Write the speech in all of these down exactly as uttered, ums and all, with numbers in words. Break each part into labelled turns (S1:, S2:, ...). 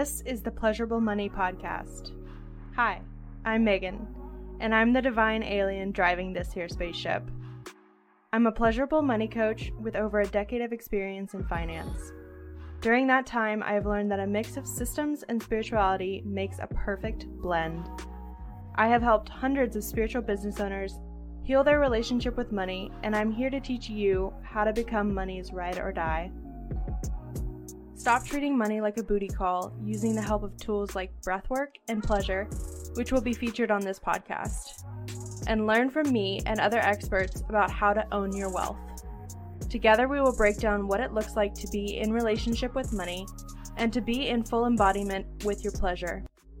S1: This is the Pleasurable Money Podcast. Hi, I'm Megan, and I'm the divine alien driving this here spaceship. I'm a pleasurable money coach with over a decade of experience in finance. During that time, I have learned that a mix of systems and spirituality makes a perfect blend. I have helped hundreds of spiritual business owners heal their relationship with money, and I'm here to teach you how to become money's ride or die. Stop treating money like a booty call using the help of tools like breathwork and pleasure, which will be featured on this podcast. And learn from me and other experts about how to own your wealth. Together we will break down what it looks like to be in relationship with money and to be in full embodiment with your pleasure.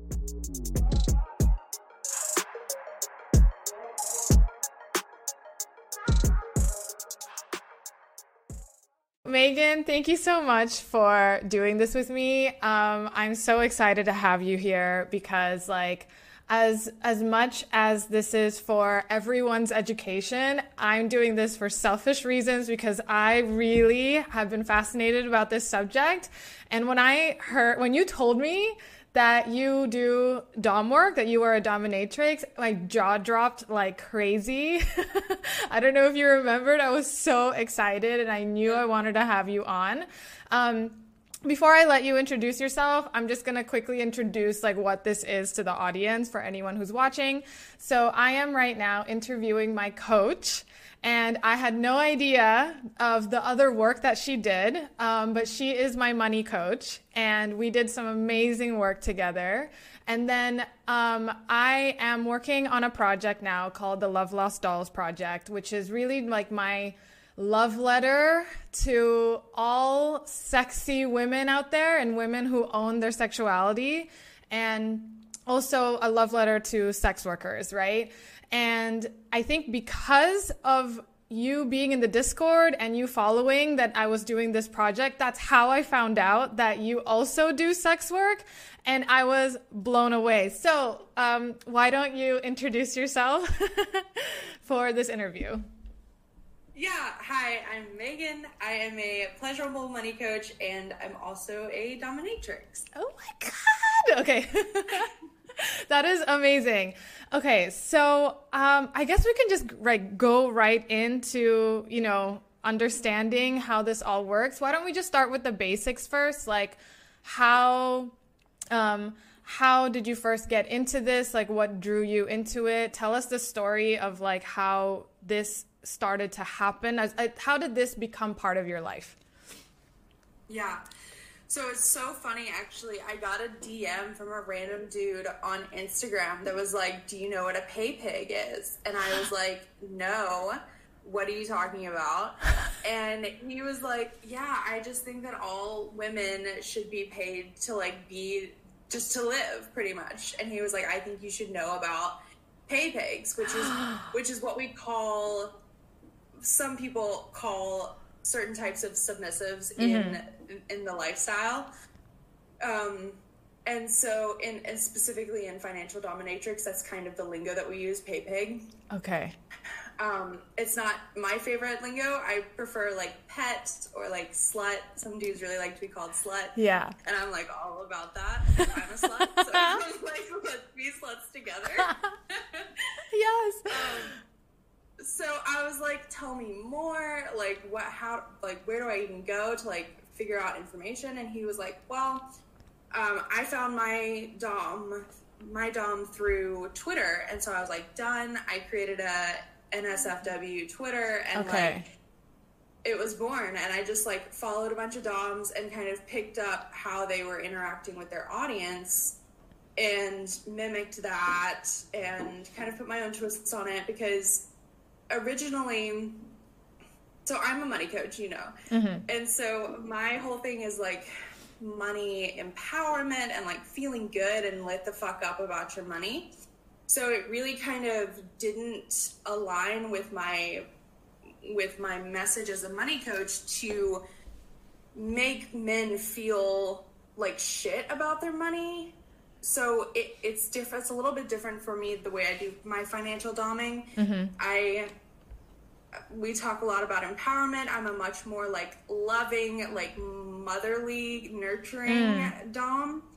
S2: Megan, thank you so much for doing this with me. Um, I'm so excited to have you here because, like, as as much as this is for everyone's education, I'm doing this for selfish reasons because I really have been fascinated about this subject. And when I heard, when you told me that you do dom work, that you are a dominatrix, my jaw dropped like crazy. I don't know if you remembered, I was so excited and I knew I wanted to have you on. Um, before I let you introduce yourself, I'm just gonna quickly introduce like what this is to the audience for anyone who's watching. So I am right now interviewing my coach, and I had no idea of the other work that she did, um, but she is my money coach, and we did some amazing work together. And then um, I am working on a project now called the Love Lost Dolls Project, which is really like my love letter to all sexy women out there and women who own their sexuality, and also a love letter to sex workers, right? And I think because of you being in the Discord and you following that I was doing this project, that's how I found out that you also do sex work, and I was blown away. So um, why don't you introduce yourself for this interview?
S3: Yeah, hi, I'm Megan. I am a pleasurable money coach, and I'm also a dominatrix.
S2: Oh my God! Okay. That is amazing. Okay, so um, I guess we can just like go right into, you know, understanding how this all works. Why don't we just start with the basics first? Like, how um, how did you first get into this? Like, what drew you into it? Tell us the story of like how this started to happen. As, uh, how did this become part of your life?
S3: Yeah. So it's so funny, actually. I got a D M from a random dude on Instagram that was like, do you know what a pay pig is? And I was like, no, what are you talking about? And he was like, yeah, I just think that all women should be paid to like be, just to live pretty much. And he was like, I think you should know about pay pigs, which is, which is what we call, some people call certain types of submissives mm-hmm. in in the lifestyle, um, and so in and specifically in financial dominatrix, that's kind of the lingo that we use, pay pig.
S2: Okay.
S3: Um, it's not my favorite lingo. I prefer like pet or like slut. Some dudes really like to be called slut.
S2: Yeah.
S3: And I'm like all about that. I'm a slut, so I'm like, let's be sluts together.
S2: Yes.
S3: Um, So I was like, tell me more, like what, how, like, where do I even go to like figure out information? And he was like, well, um, I found my dom, my dom through Twitter. And so I was like, done. I created a N S F W Twitter, and
S2: okay.
S3: like, it was born. And I just like followed a bunch of doms and kind of picked up how they were interacting with their audience and mimicked that and kind of put my own twists on it, because originally, so I'm a money coach, you know, mm-hmm. and so my whole thing is like money empowerment and like feeling good and lit the fuck up about your money. So it really kind of didn't align with my with my message as a money coach to make men feel like shit about their money. So it, it's different. It's a little bit different for me the way I do my financial doming. Mm-hmm. I we talk a lot about empowerment. I'm a much more like loving, like motherly, nurturing mm. dom.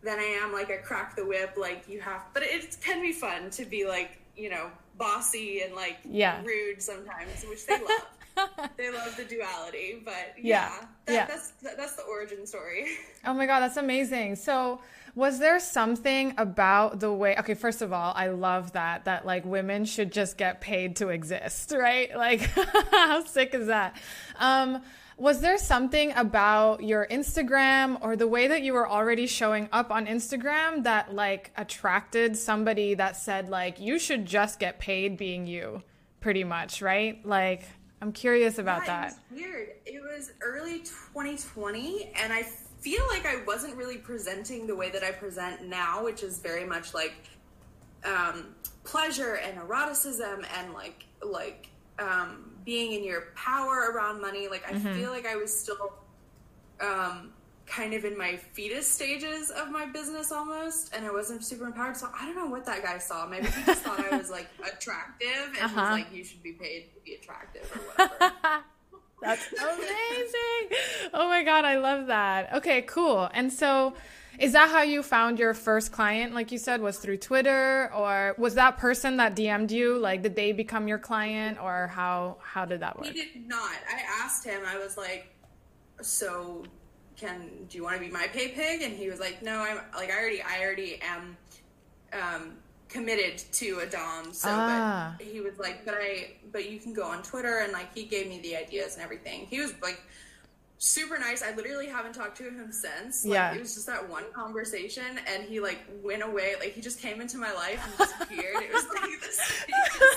S3: than I am like a crack the whip, like you have, but it can be fun to be like, you know, bossy and like
S2: yeah.
S3: rude sometimes, which they love. They love the duality, but
S2: yeah,
S3: yeah, that,
S2: yeah.
S3: that's that, that's the origin story.
S2: Oh my God, that's amazing. So was there something about the way, okay, first of all, I love that, that like women should just get paid to exist, right? Like how sick is that? Um, was there something about your Instagram or the way that you were already showing up on Instagram that like attracted somebody that said like, you should just get paid being you, pretty much, right? Like, I'm curious about
S3: yeah,
S2: that.
S3: It was weird. It was early twenty twenty, and I feel like I wasn't really presenting the way that I present now, which is very much like um, pleasure and eroticism and like like um, being in your power around money. Like I mm-hmm. feel like I was still um, kind of in my fetus stages of my business almost, and I wasn't super empowered. So I don't know what that guy saw. Maybe he just thought I was like attractive and uh-huh. was like, you should be paid to be attractive or whatever.
S2: That's amazing. Oh my God, I love that. Okay, cool. And so is that how you found your first client, like you said, was through Twitter, or was that person that D M'd you, like did they become your client, or how how did that work?
S3: He did not. I asked him, I was like, so can do you want to be my pay pig? And he was like, no, I'm like I already I already am um committed to a dom, so ah. but he was like, but I but you can go on Twitter, and like he gave me the ideas and everything. He was like super nice. I literally haven't talked to him since. Like, yeah. It was just that one conversation, and he like went away. Like he just came into my life and disappeared. It was like this.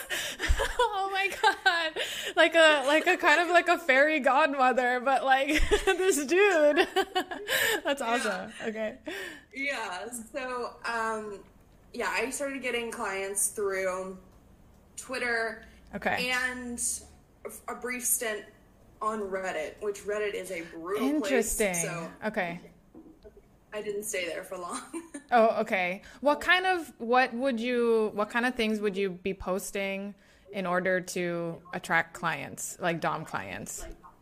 S2: Oh my God, like a like a kind of like a fairy godmother, but like this dude. That's awesome. Yeah. Okay.
S3: Yeah. So, um, yeah, I started getting clients through Twitter.
S2: Okay.
S3: And a brief stint on Reddit, which Reddit is a brutal
S2: Interesting.
S3: place. So
S2: okay.
S3: I didn't stay there for long.
S2: Oh, okay. What kind of, what would you, what kind of things would you be posting in order to attract clients, like dom clients?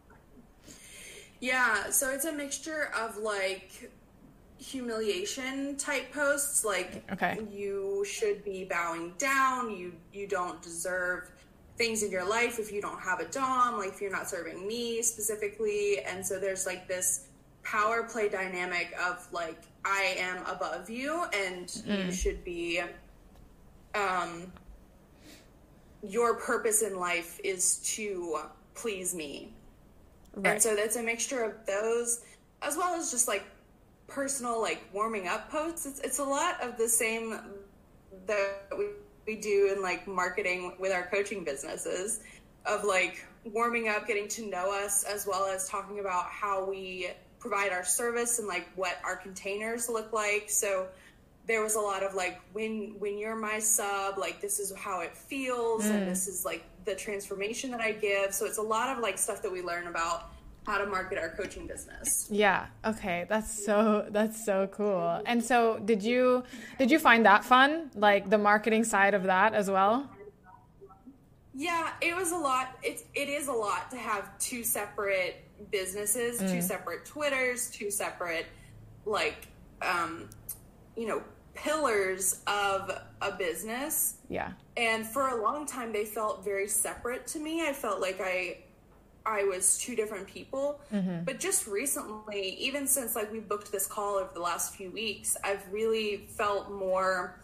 S3: Yeah, so it's a mixture of like humiliation type posts, like
S2: okay.
S3: you should be bowing down, you you don't deserve things in your life if you don't have a dom, like if you're not serving me specifically. And so there's like this power play dynamic of like, I am above you and mm. you should be, um, your purpose in life is to please me. Right. And so that's a mixture of those, as well as just like personal, like warming up posts. It's, it's a lot of the same that we we do in like marketing with our coaching businesses, of like warming up, getting to know us, as well as talking about how we provide our service and like what our containers look like. So there was a lot of like, when when you're my sub, like this is how it feels, mm. and this is like the transformation that I give. So it's a lot of like stuff that we learn about how to market our coaching business.
S2: Yeah. Okay. That's so, that's so cool. And so did you, did you find that fun? Like the marketing side of that as well?
S3: Yeah, it was a lot. It's, it is a lot to have two separate businesses, mm. two separate Twitters, two separate, like, um, you know, pillars of a business.
S2: Yeah.
S3: And for a long time, they felt very separate to me. I felt like I, I was two different people, mm-hmm. but just recently, even since like we booked this call over the last few weeks, I've really felt more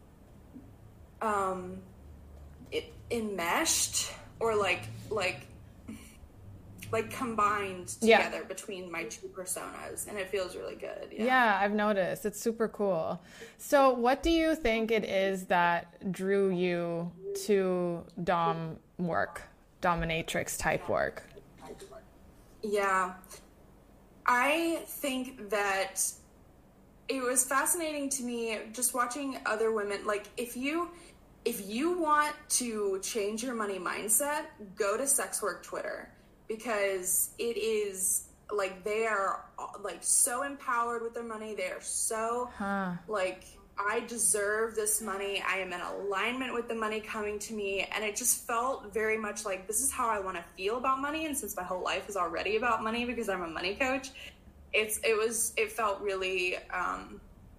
S3: um, it, enmeshed or like like like combined together yeah. between my two personas, and it feels really good. Yeah.
S2: yeah, I've noticed. It's super cool. So what do you think it is that drew you to dom work, dominatrix type work?
S3: Yeah, I think that it was fascinating to me just watching other women. Like if you, if you want to change your money mindset, go to Sex Work Twitter, because it is like, they are like so empowered with their money. They are so huh. like, I deserve this money. I am in alignment with the money coming to me. And it just felt very much like, this is how I want to feel about money. And since my whole life is already about money because I'm a money coach, it's, it was, it felt really, um,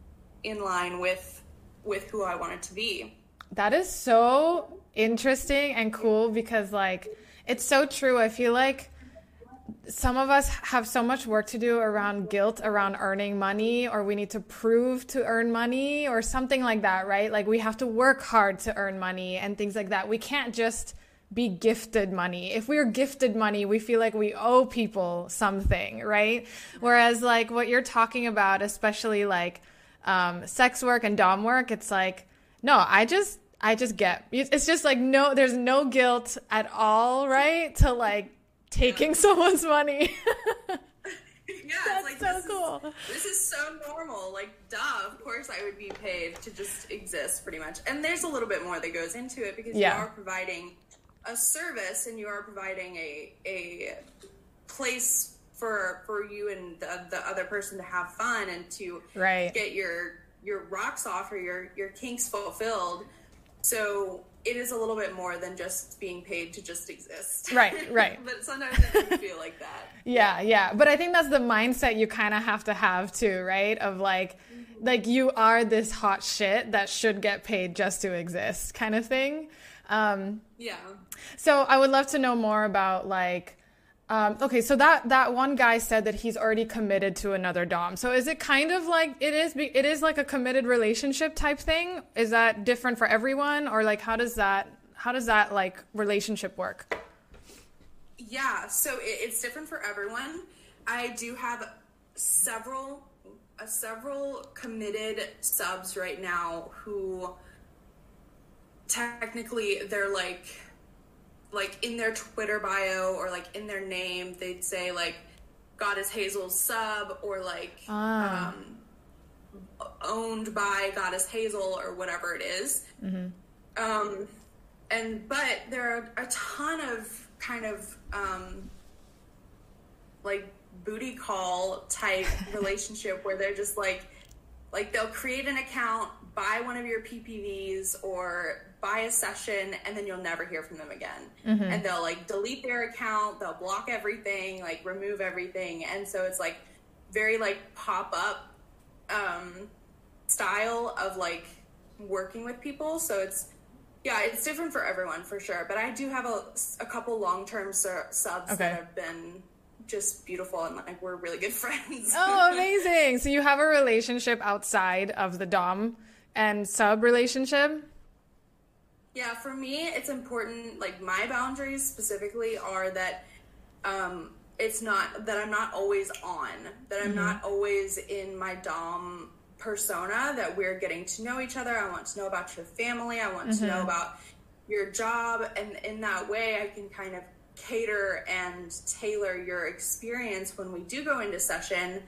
S3: in line with with who I wanted to be.
S2: That is so interesting and cool because, like, it's so true. I feel like some of us have so much work to do around guilt, around earning money, or we need to prove to earn money or something like that, right? Like we have to work hard to earn money and things like that. We can't just be gifted money. If we're gifted money, we feel like we owe people something, right? Whereas like what you're talking about, especially like um, sex work and dom work, it's like, no, I just, I just get, it's just like, no, there's no guilt at all, right? To like taking someone's money.
S3: Yeah,
S2: that's
S3: it's like,
S2: so
S3: this
S2: cool.
S3: Is, this is so normal. Like, duh, of course I would be paid to just exist pretty much. And there's a little bit more that goes into it because
S2: yeah.
S3: you are providing a service and you are providing a a place for for you and the, the other person to have fun and to
S2: right.
S3: get your your rocks off or your your kinks fulfilled. So it is a little bit more than just being paid to just exist.
S2: Right, right.
S3: But sometimes it doesn't feel like that.
S2: Yeah, yeah. But I think that's the mindset you kind of have to have too, right? Of like, mm-hmm. like you are this hot shit that should get paid just to exist kind of thing. Um,
S3: yeah.
S2: So I would love to know more about like, Um, okay, so that, that one guy said that he's already committed to another dom. So is it kind of like, it is, it is like a committed relationship type thing? Is that different for everyone? Or like, how does that, how does that like relationship work?
S3: Yeah, so it, it's different for everyone. I do have several, uh, several committed subs right now who technically they're like, like in their Twitter bio or like in their name, they'd say like Goddess Hazel's sub or like
S2: ah.
S3: um, owned by Goddess Hazel or whatever it is.
S2: Mm-hmm.
S3: Um, and but there are a ton of kind of um, like booty call type relationship where they're just like like they'll create an account, buy one of your P P Vs or buy a session, and then you'll never hear from them again. Mm-hmm. And they'll like delete their account, they'll block everything, like remove everything. And so it's like very like pop up um, style of like working with people. So it's, yeah, it's different for everyone for sure. But I do have a, a couple long-term sur- subs okay. that have been just beautiful and like we're really good friends.
S2: Oh, amazing. So you have a relationship outside of the dom and sub relationship?
S3: Yeah, for me, it's important, like my boundaries specifically are that um, it's not, that I'm not always on, that I'm mm-hmm. not always in my dom persona, that we're getting to know each other. I want to know about your family. I want mm-hmm. to know about your job. And in that way, I can kind of cater and tailor your experience when we do go into session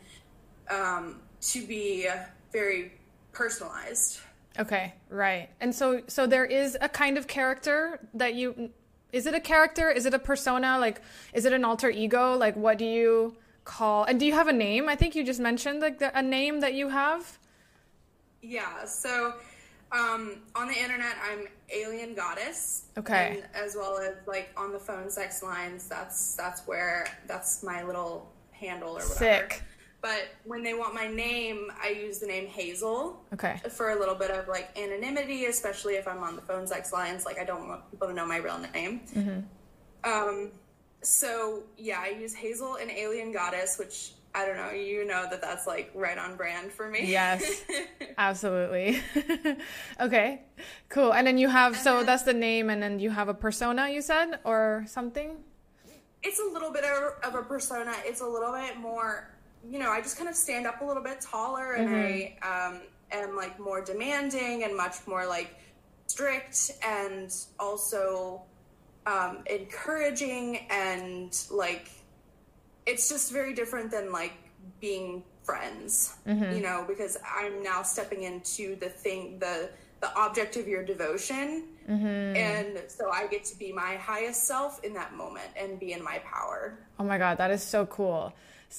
S3: um, to be very personalized.
S2: Okay, right. And so so there is a kind of character that you, is it a character? Is it a persona? Like, is it an alter ego? Like, what do you call, and do you have a name? I think you just mentioned like the, a name that you have.
S3: Yeah, so um, on the internet, I'm Alien Goddess.
S2: Okay.
S3: And as well as like on the phone sex lines, that's that's where, that's my little handle or whatever.
S2: Sick.
S3: But when they want my name, I use the name Hazel.
S2: Okay.
S3: For a little bit of like anonymity, especially if I'm on the phone sex lines. Like I don't want people to know my real name. Mm-hmm. Um. So yeah, I use Hazel and Alien Goddess, which I don't know. You know that that's like right on brand for me.
S2: Yes, absolutely. Okay, cool. And then you have, so then, that's the name, and then you have a persona, you said, or something?
S3: It's a little bit of, of a persona. It's a little bit more, you know, I just kind of stand up a little bit taller, and mm-hmm. I um, am like more demanding and much more like strict, and also um, encouraging, and like it's just very different than like being friends, mm-hmm. you know, because I'm now stepping into the thing, the the object of your devotion, mm-hmm. and so I get to be my highest self in that moment and be in my power.
S2: Oh my God, that is so cool.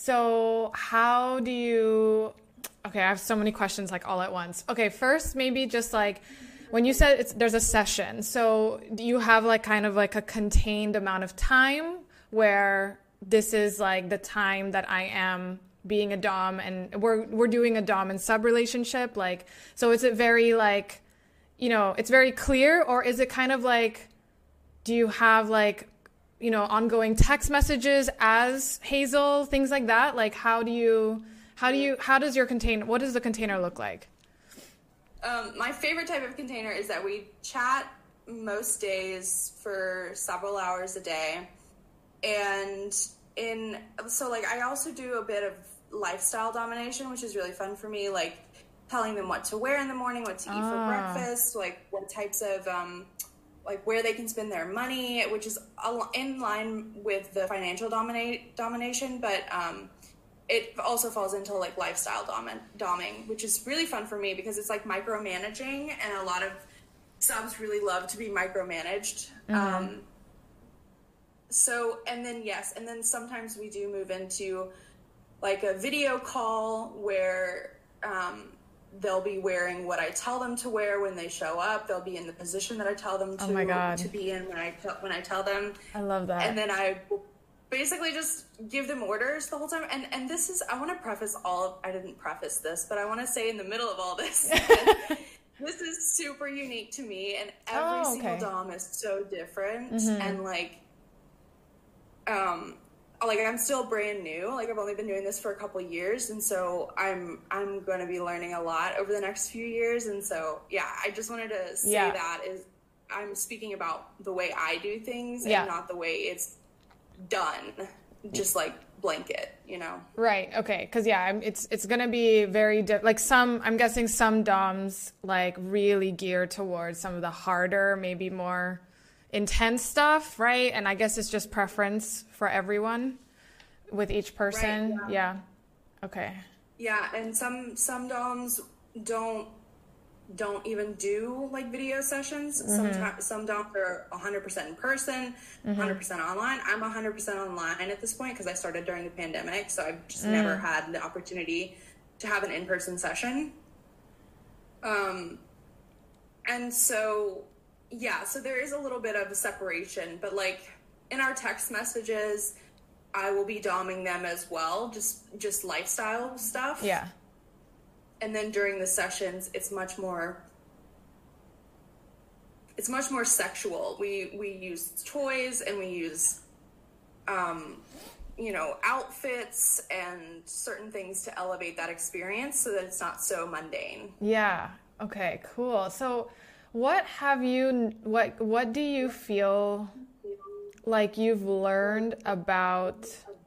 S2: So how do you, okay, I have so many questions like all at once. Okay, first maybe just like when you said it's, there's a session, so do you have like kind of like a contained amount of time where this is like the time that I am being a dom, and we're we're doing a dom and sub relationship? Like, so is it very like, you know, it's very clear, or is it kind of like, do you have like, you know, ongoing text messages as Hazel, things like that? Like, how do you, how do you, how does your container, what does the container look like?
S3: Um, my favorite type of container is that we chat most days for several hours a day. And in, so like, I also do a bit of lifestyle domination, which is really fun for me. Like telling them what to wear in the morning, what to eat ah. for breakfast, like what types of, um, like where they can spend their money, which is in line with the financial dominate domination. But, um, it also falls into like lifestyle dom- doming, which is really fun for me because it's like micromanaging, and a lot of subs really love to be micromanaged. Mm-hmm. Um, so, and then, yes, and then sometimes we do move into like a video call where um, they'll be wearing what I tell them to wear when they show up. They'll be in the position that I tell them to,
S2: oh my God.
S3: to be in when I, t- when I tell them.
S2: I love that.
S3: And then I will basically just give them orders the whole time. And, and this is, I want to preface all of, I didn't preface this, but I want to say in the middle of all this, this is super unique to me, and every
S2: oh, okay.
S3: single dom is so different.
S2: Mm-hmm.
S3: And like, um, like I'm still brand new. Like I've only been doing this for a couple years, and so I'm I'm going to be learning a lot over the next few years. And so yeah, I just wanted to say
S2: yeah.
S3: that is I'm speaking about the way I do things,
S2: yeah.
S3: and not the way it's done. Just like blanket, you know.
S2: Right. Okay. Because yeah, I'm, it's it's gonna be very di- like some. I'm guessing some doms like really gear towards some of the harder, maybe more intense stuff, right? And I guess it's just preference for everyone with each person.
S3: Right,
S2: yeah. yeah. Okay.
S3: Yeah, and some some doms don't don't even do like video sessions.
S2: Mm-hmm.
S3: Sometimes some doms are one hundred percent in person, mm-hmm. one hundred percent online. I'm one hundred percent online at this point because I started during the pandemic, so I've just mm. never had the opportunity to have an in-person session. Um, and so yeah, so there is a little bit of a separation, but like in our text messages, I will be doming them as well, just just lifestyle stuff.
S2: Yeah.
S3: And then during the sessions, it's much more, it's much more sexual. We we use toys, and we use, um, you know, outfits and certain things to elevate that experience so that it's not so mundane.
S2: Yeah. Okay, cool. So what have you, what, what do you feel like you've learned about,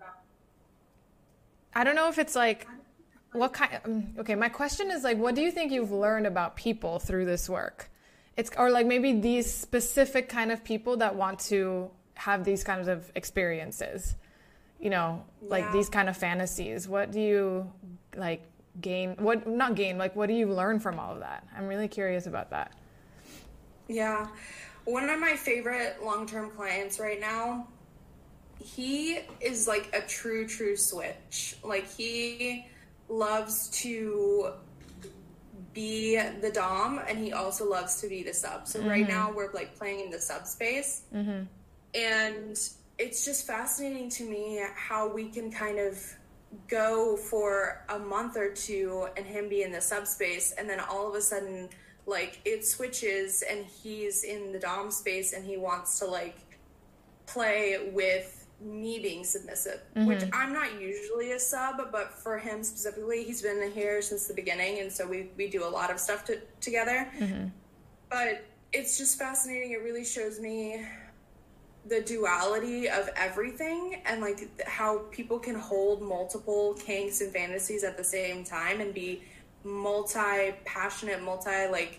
S2: I don't know if it's like, what kind, okay, my question is like, what do you think you've learned about people through this work? It's, or like maybe these specific kind of people that want to have these kinds of experiences, you know, like yeah. these kind of fantasies. What do you like gain, what, not gain, like what do you learn from all of that? I'm really curious about that.
S3: Yeah. One of my favorite long-term clients right now, he is like a true, true switch. Like he loves to be the dom, and he also loves to be the sub. So mm-hmm. right now we're like playing in the sub space.
S2: Mm-hmm.
S3: And it's just fascinating to me how we can kind of go for a month or two and him be in the sub space, and then all of a sudden like it switches and he's in the dom space and he wants to like play with me being submissive, mm-hmm. which I'm not usually a sub, but for him specifically, he's been here since the beginning, and so we we do a lot of stuff to, together.
S2: Mm-hmm.
S3: But it's just fascinating. It really shows me the duality of everything, and like how people can hold multiple kinks and fantasies at the same time and be multi-passionate, multi like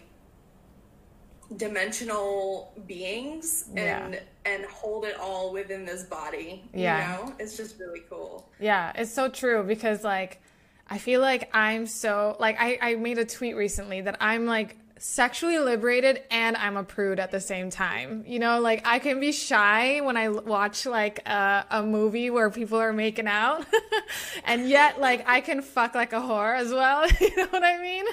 S3: dimensional beings,
S2: yeah.
S3: and and hold it all within this body.
S2: Yeah.
S3: You know, it's just really cool.
S2: Yeah, it's so true, because like I feel like I'm so like I, I made a tweet recently that I'm like sexually liberated and I'm a prude at the same time. You know, like I can be shy when I watch like a, a movie where people are making out and yet like I can fuck like a whore as well. You know what I mean?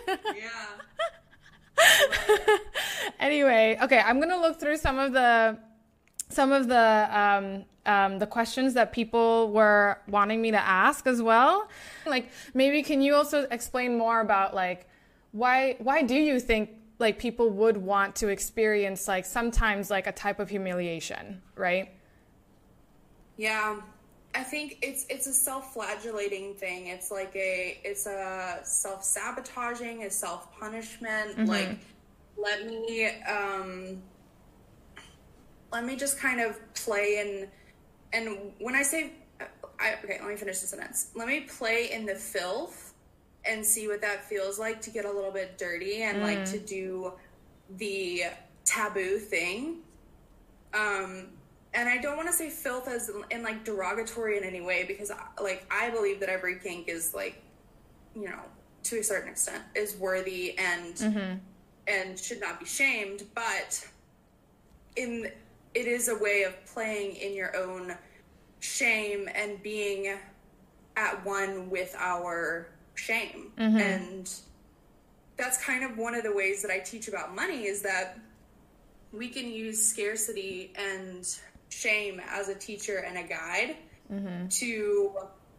S3: Yeah.
S2: Anyway, okay, I'm going to look through some of the some of the um, um, the questions that people were wanting me to ask as well. Like, maybe can you also explain more about like why why do you think like people would want to experience like sometimes like a type of humiliation, right?
S3: Yeah. I think it's it's a self-flagellating thing. It's like a it's a self-sabotaging, a self-punishment. Mm-hmm. Like, let me um, let me just kind of play in. And when I say, I, okay, let me finish the sentence. Let me play in the filth and see what that feels like to get a little bit dirty and mm. like to do the taboo thing. Um. And I don't want to say filth as in like derogatory in any way, because like I believe that every kink is like, you know, to a certain extent is worthy and mm-hmm. and should not be shamed. But in it is a way of playing in your own shame and being at one with our shame. Mm-hmm. And that's kind of one of the ways that I teach about money, is that we can use scarcity and shame as a teacher and a guide mm-hmm. to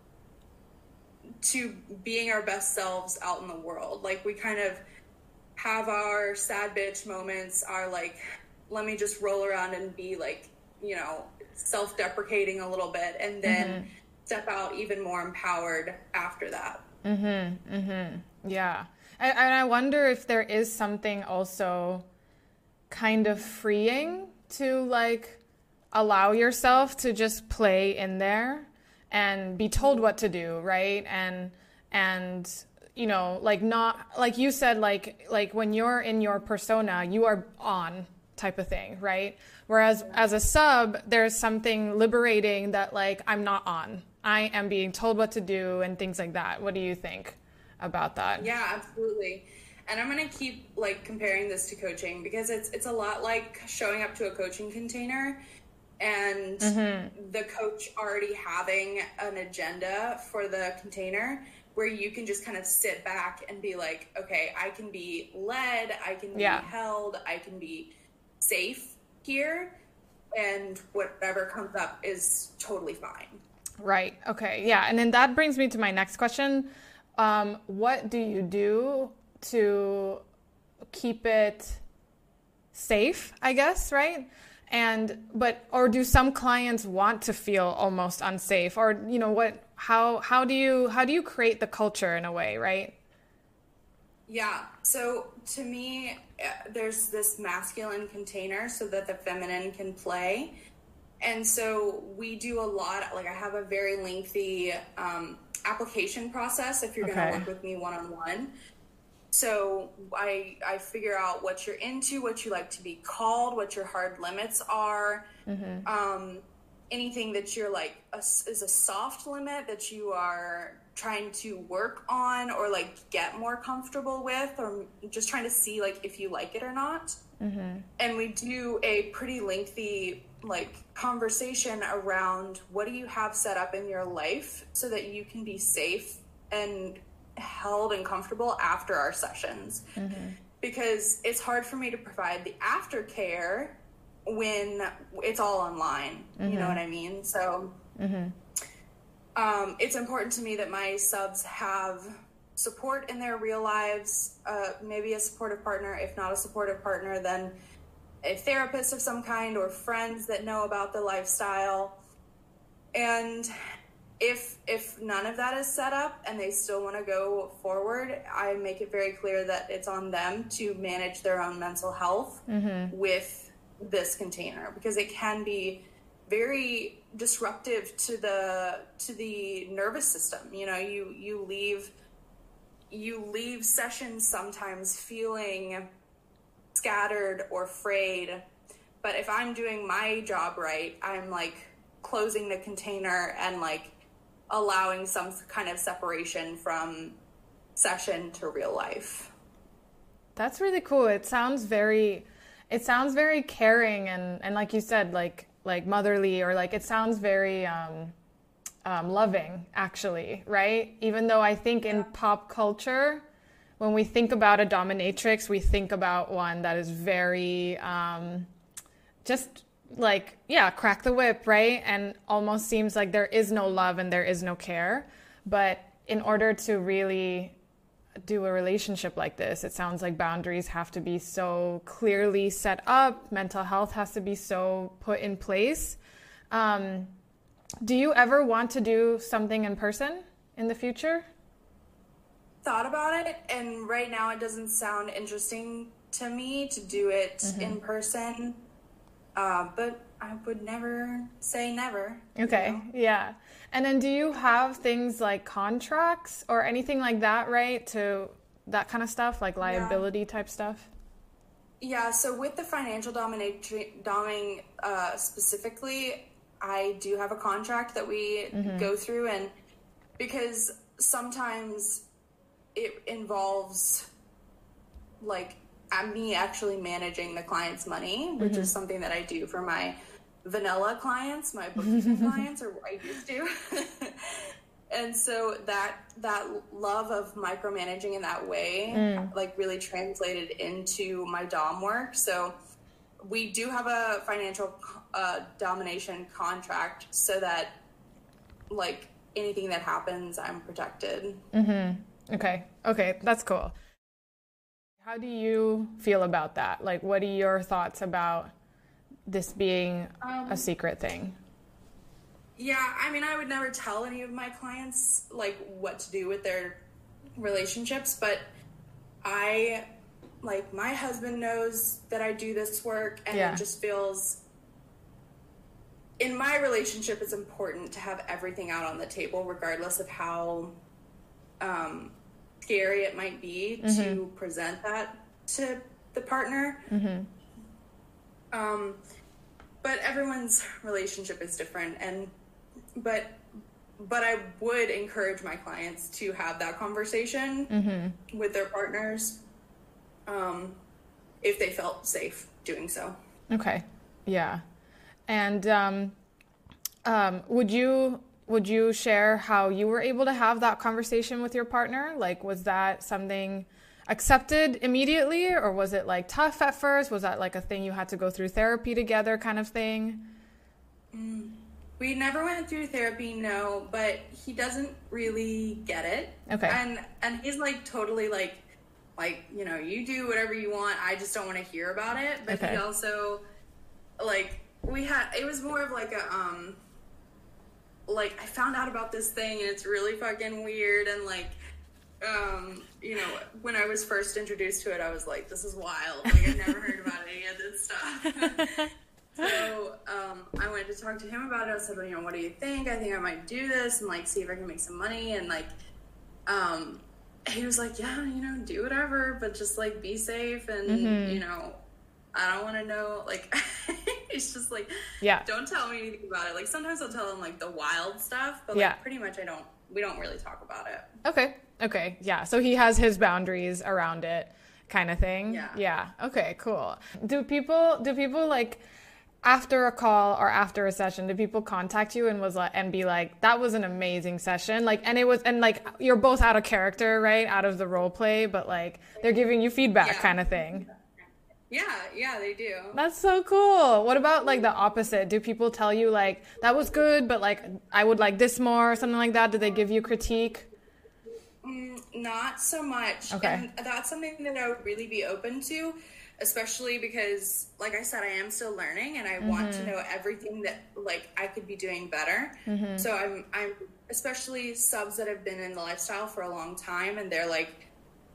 S3: to being our best selves out in the world. Like, we kind of have our sad bitch moments, our like, let me just roll around and be like, you know, self-deprecating a little bit, and then mm-hmm. step out even more empowered after that.
S2: Mm-hmm. Mm-hmm. Yeah. And, and I wonder if there is something also kind of freeing to like allow yourself to just play in there and be told what to do, right? And and you know, like not like you said, like like when you're in your persona, you are on type of thing, right? Whereas as a sub, there's something liberating that like I'm not on. I am being told what to do and things like that. What do you think about that?
S3: Yeah, absolutely. And I'm going to keep like comparing this to coaching, because it's it's a lot like showing up to a coaching container and mm-hmm. the coach already having an agenda for the container, where you can just kind of sit back and be like, okay, I can be led, I can be yeah. held, I can be safe here, and whatever comes up is totally fine.
S2: Right. Okay. Yeah. And then that brings me to my next question. Um, what do you do to keep it safe, I guess, right? And, but, or do some clients want to feel almost unsafe, or, you know, what, how, how do you, how do you create the culture in a way, right?
S3: Yeah. So to me, there's this masculine container so that the feminine can play. And so we do a lot, like I have a very lengthy um, application process if you're okay. going to work with me one-on-one. So I I figure out what you're into, what you like to be called, what your hard limits are, mm-hmm. um, anything that you're like a, is a soft limit that you are trying to work on or like get more comfortable with, or just trying to see like if you like it or not. Mm-hmm. And we do a pretty lengthy like conversation around what do you have set up in your life so that you can be safe and held and comfortable after our sessions. Mm-hmm. Because it's hard for me to provide the aftercare when it's all online. Mm-hmm. You know what I mean? So mm-hmm. um, it's important to me that my subs have support in their real lives, uh, maybe a supportive partner. If not a supportive partner, then a therapist of some kind, or friends that know about the lifestyle. And if if none of that is set up and they still want to go forward, I make it very clear that it's on them to manage their own mental health mm-hmm. with this container, because it can be very disruptive to the to the nervous system. You know, you you leave you leave sessions sometimes feeling scattered or frayed, but if I'm doing my job right, I'm like closing the container and like allowing some kind of separation from session to real life.
S2: That's really cool. It sounds very it sounds very caring and and like you said, like like motherly, or like it sounds very um um loving, actually, right? Even though I think in pop culture, when we think about a dominatrix, we think about one that is very um, just like, yeah, crack the whip, right? And almost seems like there is no love and there is no care. But in order to really do a relationship like this, it sounds like boundaries have to be so clearly set up. Mental health has to be so put in place. Um, do you ever want to do something in person in the future?
S3: Thought about it, and right now it doesn't sound interesting to me to do it mm-hmm. in person. Uh, but I would never say never.
S2: Okay, you know? Yeah. And then do you have things like contracts or anything like that, right? To that kind of stuff, like liability yeah. type stuff?
S3: Yeah, so with the financial dominating, doming uh, specifically, I do have a contract that we mm-hmm. go through, and because sometimes it involves like me actually managing the client's money, which mm-hmm. is something that I do for my vanilla clients, my bookkeeping clients, or I used to. And so that that love of micromanaging in that way, mm. like really translated into my dom work. So we do have a financial uh, domination contract so that like anything that happens, I'm protected.
S2: Mm-hmm. Okay. Okay. That's cool. How do you feel about that? Like, what are your thoughts about this being um, a secret thing?
S3: Yeah. I mean, I would never tell any of my clients like what to do with their relationships, but I, like, my husband knows that I do this work, and yeah. it just feels, in my relationship, it's important to have everything out on the table, regardless of how um, scary it might be mm-hmm. to present that to the partner. Mm-hmm. Um, but everyone's relationship is different, and but but I would encourage my clients to have that conversation mm-hmm. with their partners, um, if they felt safe doing so.
S2: Okay, yeah, and um, um, would you? Would you share how you were able to have that conversation with your partner? Like, was that something accepted immediately, or was it like tough at first? Was that like a thing you had to go through therapy together kind of thing?
S3: Mm, we never went through therapy, no, but he doesn't really get it.
S2: Okay.
S3: And, and he's like totally like, like, you know, you do whatever you want. I just don't want to hear about it. But okay. he also like, we had, it was more of like a, um, like, I found out about this thing and it's really fucking weird, and like, um, you know, when I was first introduced to it, I was like, this is wild. Like, I've never heard about any of this stuff. So, um, I went to talk to him about it. I said, well, you know, what do you think? I think I might do this and like, see if I can make some money. And like, um, he was like, yeah, you know, do whatever, but just like be safe. And, mm-hmm. you know, I don't want to know, like, it's just like, yeah, don't tell me anything about it. Like, sometimes I'll tell him like the wild stuff, but like yeah. pretty much I don't, we don't really talk about it.
S2: Okay. Okay. Yeah. So he has his boundaries around it kind of thing.
S3: Yeah.
S2: Yeah. Okay, cool. Do people, do people like after a call or after a session, do people contact you and was like, and be like, that was an amazing session? Like, and it was, and like, you're both out of character, right? Out of the role play, but like they're giving you feedback yeah. kind of thing.
S3: Yeah, yeah, they do.
S2: That's so cool. What about like the opposite? Do people tell you like, that was good, but like, I would like this more or something like that? Do they give you critique?
S3: Mm, not so much.
S2: Okay.
S3: And that's something that I would really be open to, especially because, like I said, I am still learning and I mm-hmm. want to know everything that like I could be doing better. Mm-hmm. So I'm, I'm especially subs that have been in the lifestyle for a long time, and they're like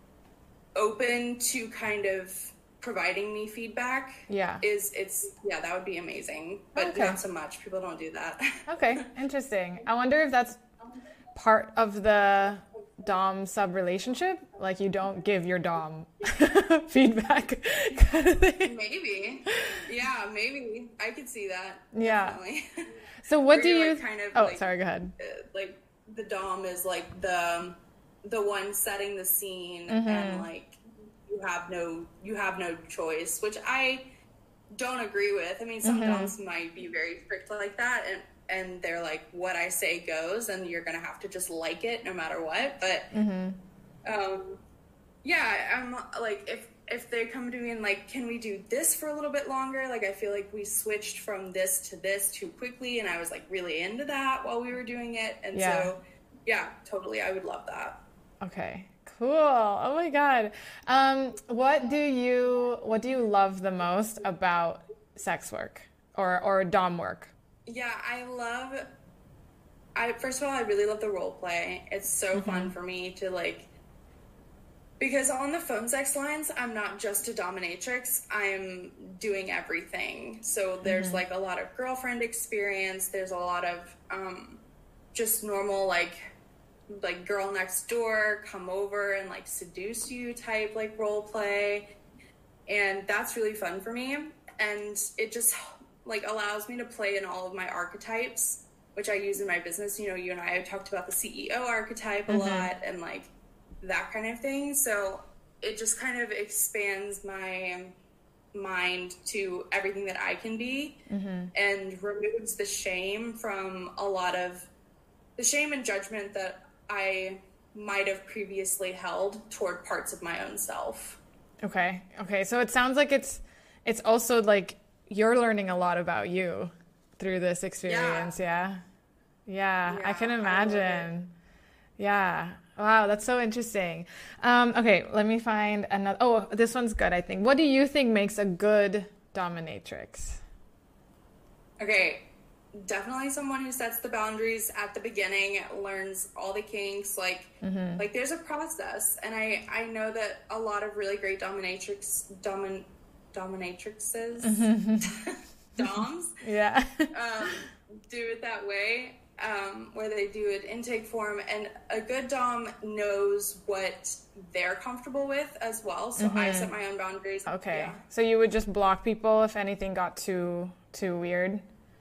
S3: open to kind of providing me feedback.
S2: Yeah.
S3: Is it's, yeah, that would be amazing, but okay. not so much. People don't do that.
S2: Okay. Interesting. I wonder if that's part of the Dom sub relationship, like you don't give your Dom feedback kind of thing.
S3: Maybe. Yeah, maybe. I could see that.
S2: Yeah. Definitely. So what do you,
S3: like kind of
S2: oh,
S3: like,
S2: sorry, go ahead.
S3: Like the Dom is like the, the one setting the scene mm-hmm. and like, you have no you have no choice, which I don't agree with. I mean, some mm-hmm. doms might be very strict like that, and and they're like, what I say goes, and you're gonna have to just like it no matter what. But mm-hmm. um yeah, I'm like, if if they come to me and like, can we do this for a little bit longer? Like, I feel like we switched from this to this too quickly, and I was like really into that while we were doing it. And yeah. so, yeah, totally. I would love that.
S2: Okay, cool. Oh my God. Um, what do you, what do you love the most about sex work or, or dom work?
S3: Yeah, I love, I, first of all, I really love the role play. It's so mm-hmm. fun for me to like, because on the phone sex lines, I'm not just a dominatrix. I'm doing everything. So there's mm-hmm. like a lot of girlfriend experience. There's a lot of um, just normal like like girl next door, come over and like seduce you type like role play. And that's really fun for me. And it just like allows me to play in all of my archetypes, which I use in my business. You know, you and I have talked about the C E O archetype a mm-hmm. lot and like that kind of thing. So it just kind of expands my mind to everything that I can be mm-hmm. and removes the shame from a lot of the shame and judgment that I might have previously held toward parts of my own self.
S2: Okay. Okay. So it sounds like it's, it's also like you're learning a lot about you through this experience. Yeah. Yeah. yeah, yeah I can imagine. I yeah. Wow, that's so interesting. Um, okay, let me find another. Oh, this one's good, I think. What do you think makes a good dominatrix?
S3: Okay, definitely someone who sets the boundaries at the beginning, learns all the kinks. Like, mm-hmm. like there's a process, and I I know that a lot of really great dominatrix domin dominatrixes, mm-hmm. doms,
S2: yeah,
S3: um, do it that way. Um, where they do an intake form, and a good dom knows what they're comfortable with as well. So mm-hmm. I set my own boundaries.
S2: Okay.
S3: Yeah.
S2: So you would just block people if anything got too too weird?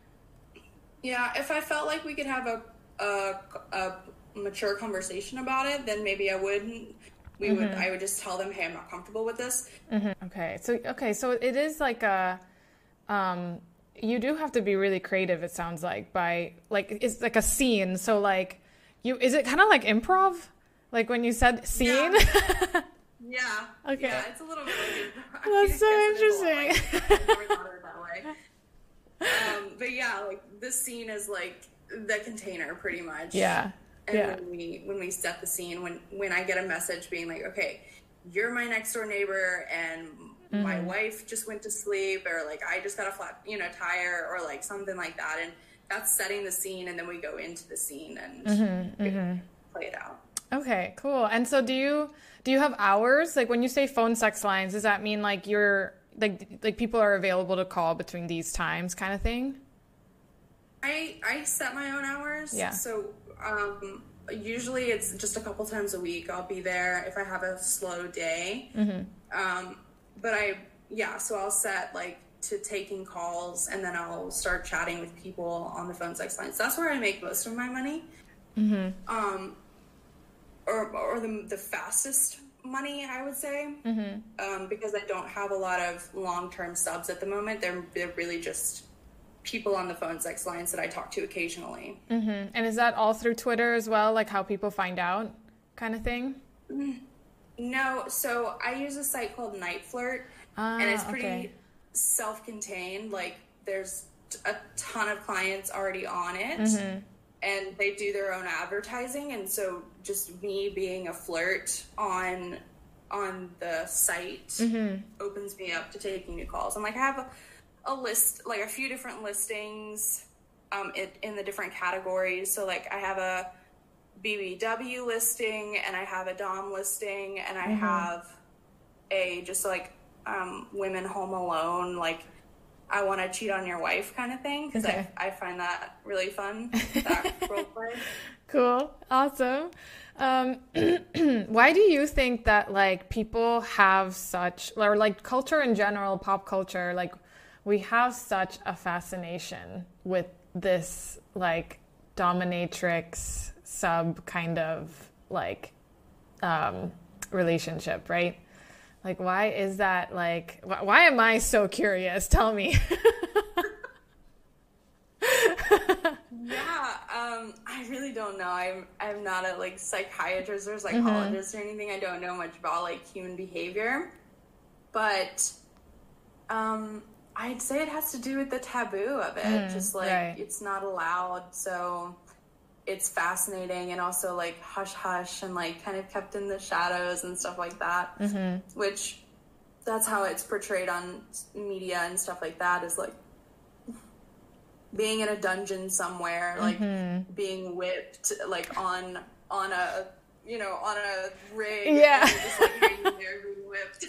S3: Yeah. If I felt like we could have a a, a mature conversation about it, then maybe I wouldn't. We mm-hmm. would. I would just tell them, "Hey, I'm not comfortable with this."
S2: Mm-hmm. Okay. So okay. So it is like a. Um, You do have to be really creative, it sounds like, by, like, it's like a scene. So, like, you, is it kind of like improv? Like when you said scene?
S3: Yeah. yeah.
S2: Okay.
S3: Yeah, it's a little bit like
S2: That's so interesting.
S3: Like, I've never thought of it that way. Um, but yeah, like, the scene is like the container, pretty much.
S2: Yeah.
S3: And
S2: yeah.
S3: when we, when we set the scene, when, when I get a message being like, okay, you're my next door neighbor, and mm-hmm. my wife just went to sleep, or like I just got a flat, you know, tire, or like something like that, and that's setting the scene, and then we go into the scene and
S2: mm-hmm, mm-hmm.
S3: play it out.
S2: Okay, cool. And so, do you do you have hours? Like when you say phone sex lines, does that mean like you're like like people are available to call between these times, kind of thing?
S3: I I set my own hours.
S2: Yeah.
S3: So um, usually it's just a couple times a week. I'll be there if I have a slow day. Mm-hmm. Um, but I, yeah, so I'll set like to taking calls, and then I'll start chatting with people on the phone sex lines. That's where I make most of my money. Mm-hmm. Um, or, or the, the fastest money, I would say, mm-hmm. um, because I don't have a lot of long-term subs at the moment. They're, they're really just people on the phone sex lines that I talk to occasionally.
S2: Mm-hmm. And is that all through Twitter as well? Like how people find out kind of thing?
S3: No. So I use a site called Night Flirt,
S2: ah,
S3: and it's pretty
S2: okay.
S3: self-contained. Like there's a ton of clients already on it, mm-hmm. and they do their own advertising. And so just me being a flirt on, on the site mm-hmm. opens me up to taking new calls. And like I have a, a list, like a few different listings um, in, in the different categories. So like I have a B B W listing, and I have a dom listing, and I mm-hmm. have a just like um, women home alone, like I want to cheat on your wife kind of thing, because okay. I, I find that really fun, that role play.
S2: Cool. Awesome. Um, why do you think that like people have such, or like culture in general, pop culture, like we have such a fascination with this like dominatrix sub kind of like um, relationship, right? Like, why is that? Like, wh- why am I so curious? Tell me.
S3: Yeah, um, I really don't know. I'm I'm not a like psychiatrist or psychologist mm-hmm. or anything. I don't know much about like human behavior. but um, I'd say it has to do with the taboo of it. Mm, just like right. It's not allowed, so it's fascinating, and also like hush hush and like kind of kept in the shadows and stuff like that. Mm-hmm. Which that's how it's portrayed on media and stuff like that, is like being in a dungeon somewhere, like mm-hmm. being whipped, like on on a you know on a rig,
S2: yeah,
S3: and you're just like hanging there being whipped.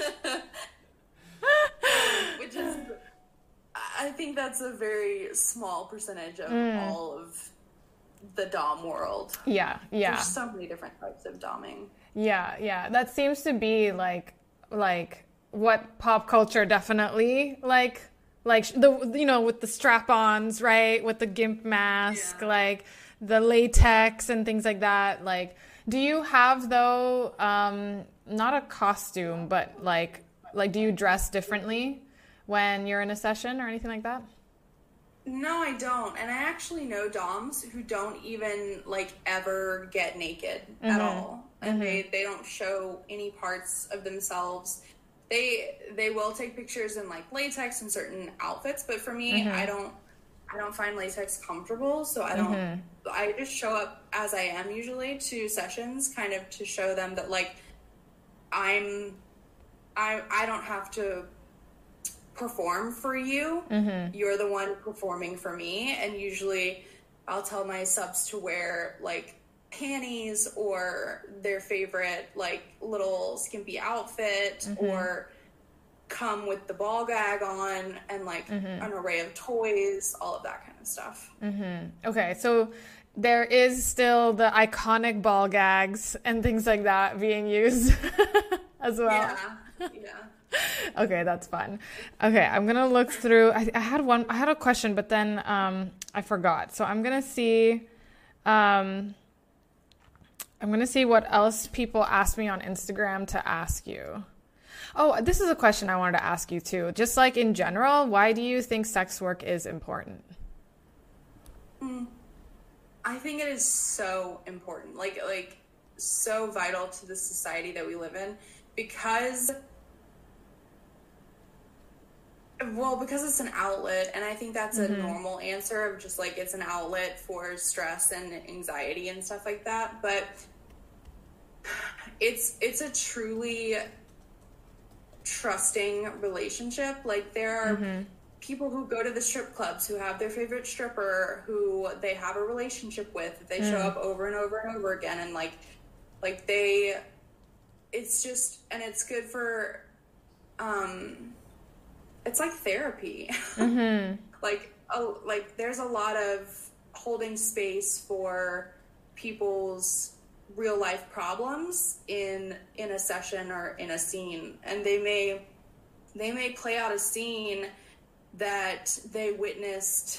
S3: Which is, I think that's a very small percentage of mm. all of the dom world.
S2: Yeah, yeah.
S3: There's so many different types of doming.
S2: Yeah, yeah. That seems to be like like what pop culture definitely like. Like, the you know, with the strap-ons, right? With the gimp mask, yeah. like the latex and things like that. Like, do you have, though, um, not a costume, but like, like, do you dress differently when you're in a session or anything like that?
S3: No, I don't. And I actually know doms who don't even, like, ever get naked mm-hmm. at all. And mm-hmm. they, they don't show any parts of themselves. They they will take pictures in like latex and certain outfits, but for me, mm-hmm. I don't I don't find latex comfortable, so I don't. Mm-hmm. I just show up as I am usually to sessions, kind of to show them that like I'm I I don't have to perform for you. Mm-hmm. You're the one performing for me, and usually I'll tell my subs to wear like panties or their favorite like little skimpy outfit mm-hmm. or come with the ball gag on and like mm-hmm. an array of toys, all of that kind of stuff.
S2: Mm-hmm. Okay, so there is still the iconic ball gags and things like that being used as well.
S3: Yeah, yeah.
S2: Okay, that's fun. Okay, I'm gonna look through. I, I had one. I had a question, but then um, I forgot. So I'm gonna see. Um, I'm going to see what else people ask me on Instagram to ask you. Oh, this is a question I wanted to ask you too. Just like in general, why do you think sex work is important?
S3: Mm, I think it is so important. Like, like so vital to the society that we live in because, well, because it's an outlet, and I think that's mm-hmm. a normal answer of just like it's an outlet for stress and anxiety and stuff like that. But it's it's a truly trusting relationship. Like there are mm-hmm. people who go to the strip clubs who have their favorite stripper who they have a relationship with. They mm. show up over and over and over again, and like like they, it's just, and it's good for um. It's like therapy. Mm-hmm. like, oh, like there's a lot of holding space for people's real life problems in in a session or in a scene, and they may they may play out a scene that they witnessed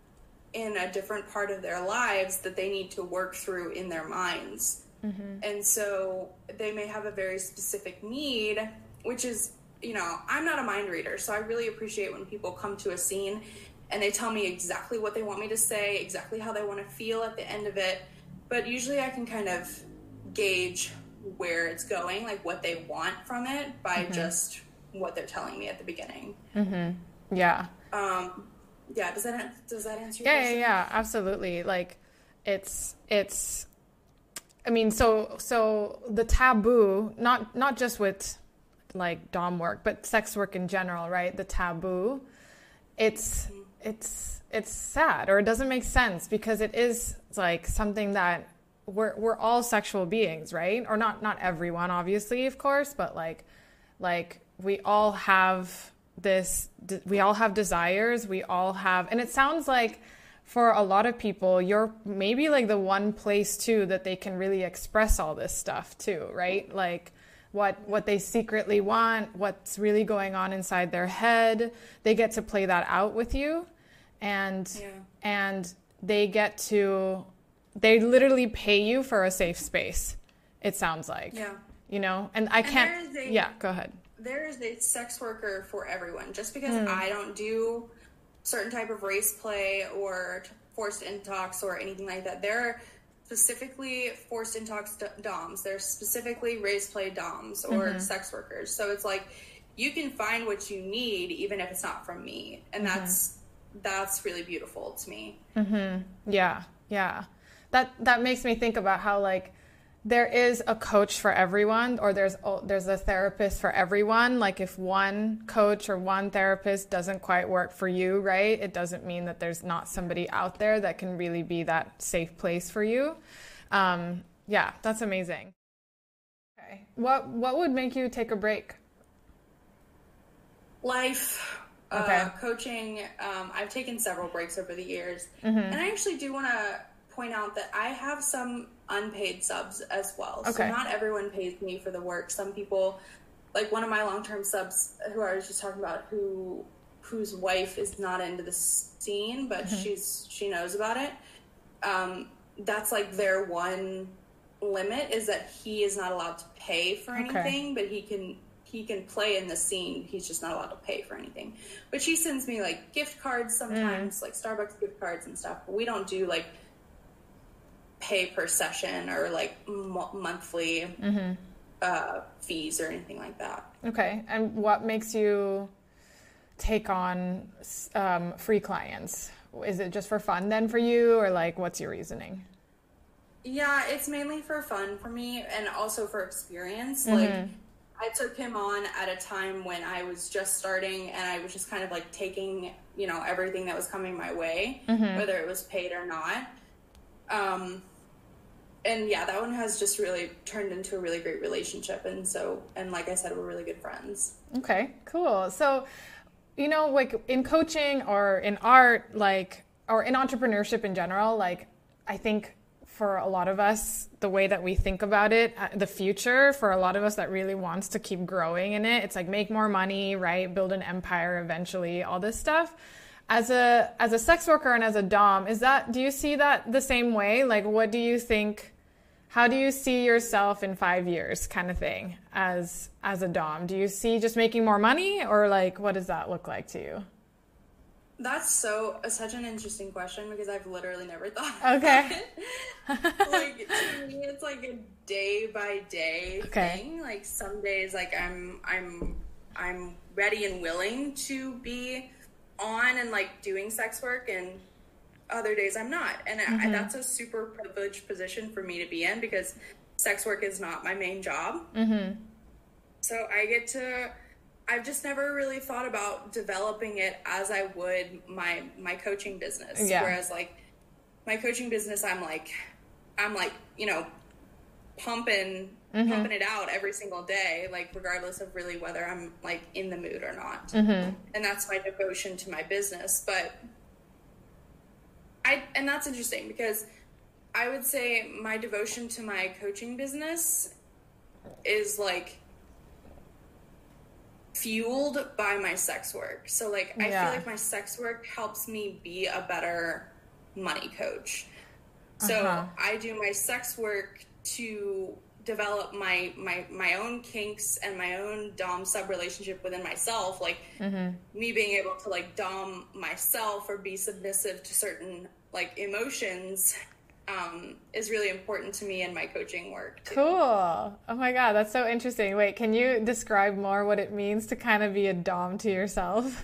S3: in a different part of their lives that they need to work through in their minds. Mm-hmm. And so they may have a very specific need, which is, you know, I'm not a mind reader, so I really appreciate when people come to a scene and they tell me exactly what they want me to say, exactly how they want to feel at the end of it. But usually I can kind of gauge where it's going, like what they want from it by mm-hmm. just what they're telling me at the beginning.
S2: Mm-hmm. Yeah.
S3: Um, yeah. Does that, does that answer your
S2: yeah,
S3: question?
S2: Yeah, yeah, absolutely. Like it's, it's, I mean, so, so the taboo, not, not just with like dom work, but sex work in general, right? The taboo, it's, mm-hmm. it's, it's sad, or it doesn't make sense because it is like something that we're, we're all sexual beings, right? Or not, not everyone, obviously, of course, but like, like we all have this, we all have desires. We all have, and it sounds like for a lot of people, you're maybe like the one place too, that they can really express all this stuff too, right? Like, what what they secretly want, what's really going on inside their head. They get to play that out with you, and yeah. and they get to, they literally pay you for a safe space, it sounds like.
S3: Yeah.
S2: You know, and I
S3: and
S2: can't,
S3: a,
S2: yeah, go ahead.
S3: There is a sex worker for everyone. Just because mm. I don't do certain type of race play or forced intox or anything like that, there are specifically forced intox doms. They're specifically race play doms or mm-hmm. sex workers. So it's like, you can find what you need even if it's not from me. And mm-hmm. that's that's really beautiful to me.
S2: Mm-hmm. Yeah, yeah. That that makes me think about how like there is a coach for everyone, or there's there's a therapist for everyone. Like if one coach or one therapist doesn't quite work for you, right? It doesn't mean that there's not somebody out there that can really be that safe place for you. Um, yeah, that's amazing. Okay, what what would make you take a break?
S3: Life, okay. uh, coaching. Um, I've taken several breaks over the years, mm-hmm. and I actually do want to point out that I have some unpaid subs as well. Okay. So not everyone pays me for the work. Some people, like one of my long-term subs who I was just talking about, who whose wife is not into the scene, but mm-hmm. she's she knows about it. Um, that's like their one limit, is that he is not allowed to pay for anything, okay. but he can he can play in the scene. He's just not allowed to pay for anything. But she sends me like gift cards sometimes, mm. like Starbucks gift cards and stuff. But we don't do like pay per session or like m- monthly mm-hmm. uh, fees or anything like that.
S2: Okay. And what makes you take on um, free clients? Is it just for fun then for you, or like what's your reasoning?
S3: Yeah, it's mainly for fun for me, and also for experience.
S2: Mm-hmm.
S3: Like I took him on at a time when I was just starting, and I was just kind of like taking, you know, everything that was coming my way, mm-hmm. whether it was paid or not. Um, and yeah, that one has just really turned into a really great relationship. And so, and like I said, we're really good friends.
S2: Okay, cool. So, you know, like in coaching or in art, like, or in entrepreneurship in general, like, I think for a lot of us, the way that we think about it, the future, for a lot of us that really wants to keep growing in it, it's like make more money, right? Build an empire eventually, all this stuff. As a as a sex worker and as a dom, is that, do you see that the same way? Like, what do you think, how do you see yourself in five years kind of thing as as a dom? Do you see just making more money, or like, what does that look like to you?
S3: That's so uh, such an interesting question, because I've literally never thought
S2: okay.
S3: about it. Like, to me, it's like a day by day
S2: okay.
S3: thing. Like some days, like I'm I'm I'm ready and willing to be on and like doing sex work, and other days I'm not. And mm-hmm. I, that's a super privileged position for me to be in, because sex work is not my main job.
S2: Mm-hmm.
S3: So I get to, I've just never really thought about developing it as I would my, my coaching business.
S2: Yeah.
S3: Whereas like my coaching business, I'm like, I'm like, you know, pumping, mm-hmm. pumping it out every single day, like regardless of really whether I'm like in the mood or not.
S2: Mm-hmm.
S3: And that's my devotion to my business. But I, and that's interesting, because I would say my devotion to my coaching business is like fueled by my sex work. So like, I yeah. feel like my sex work helps me be a better money coach. So uh-huh. I do my sex work to develop my, my, my own kinks and my own dom sub relationship within myself. Like mm-hmm. me being able to like dom myself or be submissive to certain like emotions um, is really important to me in my coaching work too.
S2: Cool. Oh my God, that's so interesting. Wait, can you describe more what it means to kind of be a dom to yourself?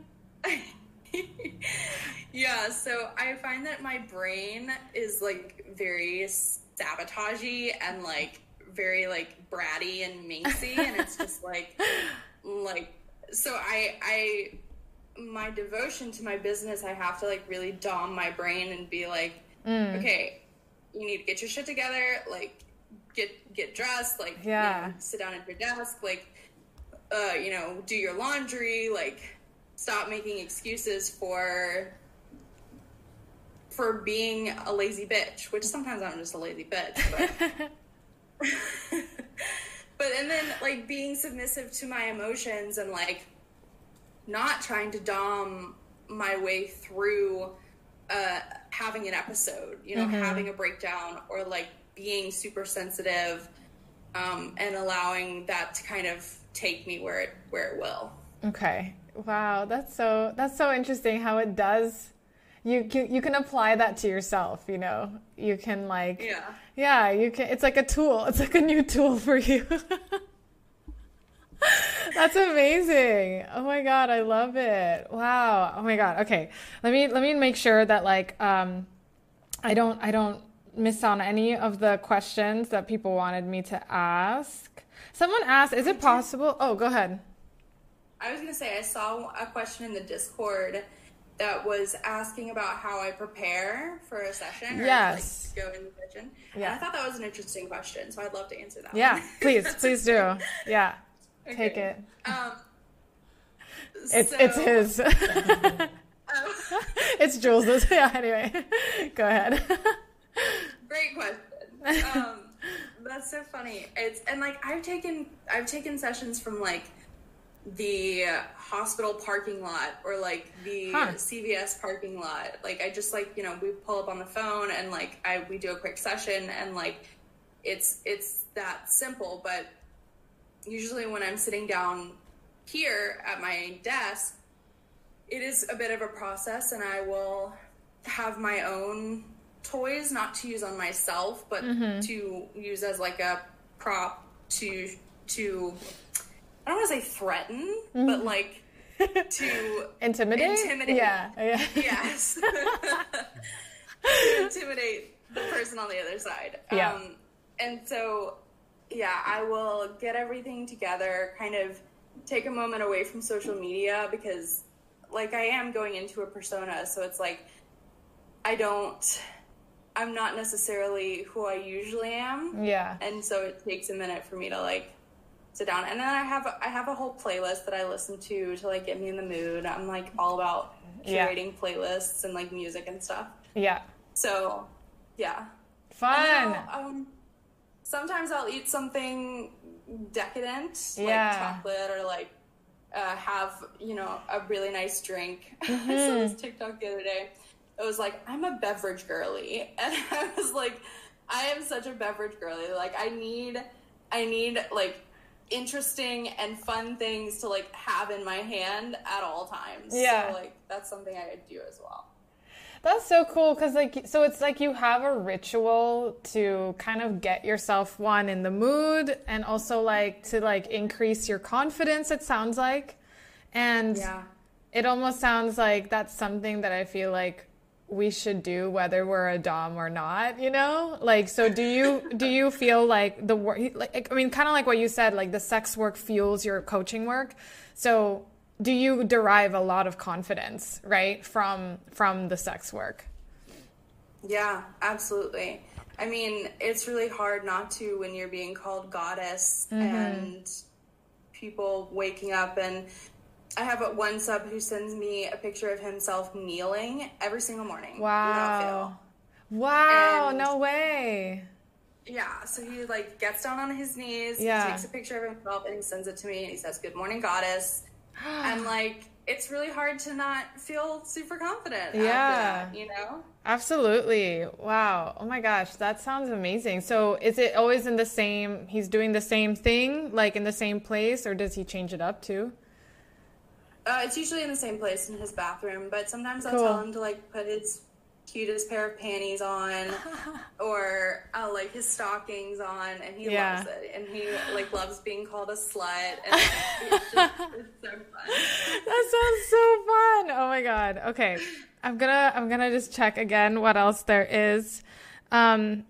S3: Yeah, so I find that my brain is like very sabotagey and like very like bratty and minxy, and it's just like like so I I my devotion to my business, I have to like really dom my brain and be like, mm. okay, you need to get your shit together, like get get dressed, like
S2: yeah.
S3: you know, sit down at your desk, like uh you know, do your laundry, like stop making excuses for for being a lazy bitch, which sometimes I'm just a lazy bitch, but but and then like being submissive to my emotions and like not trying to dom my way through uh having an episode, you know, mm-hmm. having a breakdown, or like being super sensitive um and allowing that to kind of take me where it where it will.
S2: Okay. Wow, that's so that's so interesting how it does. You can, you can apply that to yourself, you know. You can like
S3: yeah.
S2: Yeah, you can, it's like a tool. It's like a new tool for you. That's amazing. Oh my God, I love it. Wow. Oh my God. Okay. Let me let me make sure that like um I don't I don't miss on any of the questions that people wanted me to ask. Someone asked, is it possible? Oh, go ahead.
S3: I was going to say, I saw a question in the Discord that was asking about how I prepare for a session or
S2: yes.
S3: like, go in the session.
S2: Yeah.
S3: And I thought that was an interesting question, so I'd love to answer that
S2: yeah,
S3: one.
S2: please, please do. Yeah,
S3: okay.
S2: Take it.
S3: Um,
S2: it's,
S3: so,
S2: it's his.
S3: um,
S2: it's Jules's. Yeah, anyway, go ahead.
S3: Great question. Um, that's so funny. It's and like I've taken I've taken sessions from like the hospital parking lot or like the huh. C V S parking lot. Like I just like, you know, we pull up on the phone and like I we do a quick session and like it's it's that simple. But usually when I'm sitting down here at my desk, it is a bit of a process, and I will have my own toys, not to use on myself, but mm-hmm. to use as like a prop to to I don't want to say threaten, mm-hmm. but like to
S2: intimidate.
S3: Intimidate.
S2: Yeah. yeah.
S3: Yes. To intimidate the person on the other side.
S2: Yeah.
S3: Um, and so, yeah, I will get everything together, kind of take a moment away from social media because, like, I am going into a persona, so it's like I don't. I'm not necessarily who I usually am.
S2: Yeah.
S3: And so it takes a minute for me to like sit down. And then I have I have a whole playlist that I listen to to like get me in the mood. I'm like all about curating yeah. playlists and like music and stuff.
S2: Yeah.
S3: So, yeah.
S2: Fun.
S3: Um, sometimes I'll eat something decadent,
S2: yeah.
S3: like chocolate or like uh, have, you know, a really nice drink.
S2: Mm-hmm.
S3: I saw this TikTok the other day. It was like, I'm a beverage girly. And I was like, I am such a beverage girly. Like, I need, I need, like, interesting and fun things to, like, have in my hand at all times.
S2: Yeah.
S3: So, like, that's something I do as well.
S2: That's so cool, because, like, so it's like you have a ritual to kind of get yourself, one, in the mood, and also, like, to, like, increase your confidence, it sounds like. And
S3: yeah.
S2: it almost sounds like that's something that I feel like we should do whether we're a dom or not, you know? Like, so do you do you feel like the work, like, I mean, kind of like what you said, like the sex work fuels your coaching work. So do you derive a lot of confidence, right, from from the sex work?
S3: Yeah, absolutely. I mean, it's really hard not to when you're being called goddess mm-hmm. and people waking up. And I have one sub who sends me a picture of himself kneeling every single morning.
S2: Wow.
S3: Without fail.
S2: Wow,
S3: and
S2: no way.
S3: Yeah, so he like gets down on his knees,
S2: yeah.
S3: he takes a picture of himself and he sends it to me and he says, "Good morning, goddess." And like, it's really hard to not feel super confident
S2: yeah.
S3: after that, you know?
S2: Absolutely. Wow. Oh my gosh, that sounds amazing. So is it always in the same, he's doing the same thing, like in the same place, or does he change it up too?
S3: Uh, it's usually in the same place in his bathroom, but sometimes I'll
S2: cool.
S3: tell him to like put his cutest pair of panties on or uh, like his stockings on, and he
S2: yeah.
S3: loves it, and he like loves being called a slut, and it's, just, it's so fun.
S2: That sounds so fun. Oh my god. Okay, I'm gonna I'm gonna just check again what else there is. Um,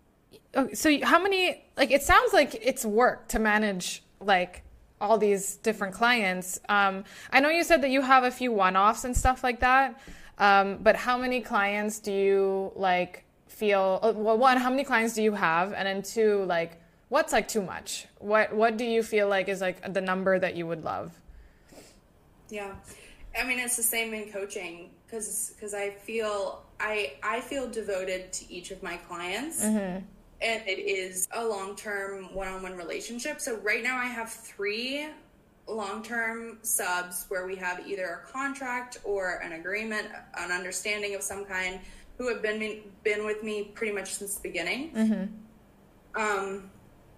S2: so how many, like, it sounds like it's work to manage like all these different clients. Um, I know you said that you have a few one-offs and stuff like that. Um, but how many clients do you like feel, well, one, how many clients do you have? And then two, like, what's like too much? What, what do you feel like is like the number that you would love?
S3: Yeah. I mean, it's the same in coaching because, because I feel, I, I feel devoted to each of my clients.
S2: Mm-hmm.
S3: And it is a long-term one-on-one relationship. So right now I have three long-term subs where we have either a contract or an agreement, an understanding of some kind, who have been been with me pretty much since the beginning.
S2: Mm-hmm.
S3: Um,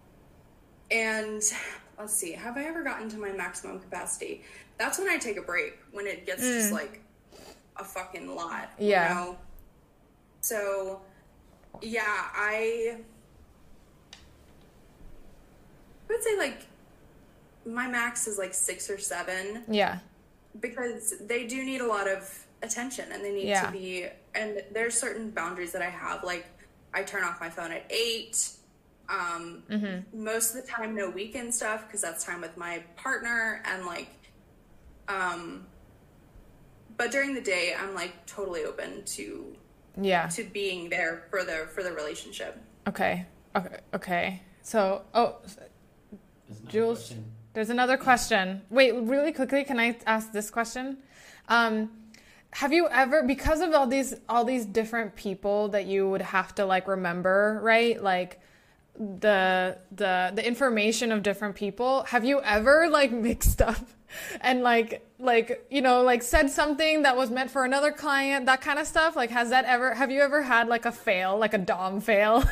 S3: and let's see, have I ever gotten to my maximum capacity? That's when I take a break, when it gets mm. just like a fucking lot.
S2: Yeah.
S3: You know? So yeah, I would say like my max is like six or seven.
S2: Yeah.
S3: Because they do need a lot of attention, and they need yeah. to be, and there's certain boundaries that I have. Like, I turn off my phone at eight. Um, mm-hmm. Most of the time, no weekend stuff, because that's time with my partner, and like, um, but during the day, I'm like totally open to,
S2: yeah,
S3: to being there for the for the relationship.
S2: Okay, okay, okay. So, oh, Jules, question. There's another question. Wait, really quickly, can I ask this question? Um, have you ever, because of all these all these different people that you would have to like remember, right? Like. the the the information of different people, have you ever like mixed up and like like you know like said something that was meant for another client, that kind of stuff? Like, has that ever, have you ever had like a fail, like a dom fail?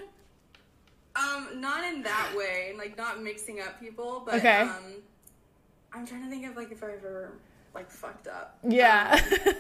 S3: um not in that way, like not mixing up people, but
S2: okay.
S3: um I'm trying to think of like if I ever like fucked up.
S2: Yeah.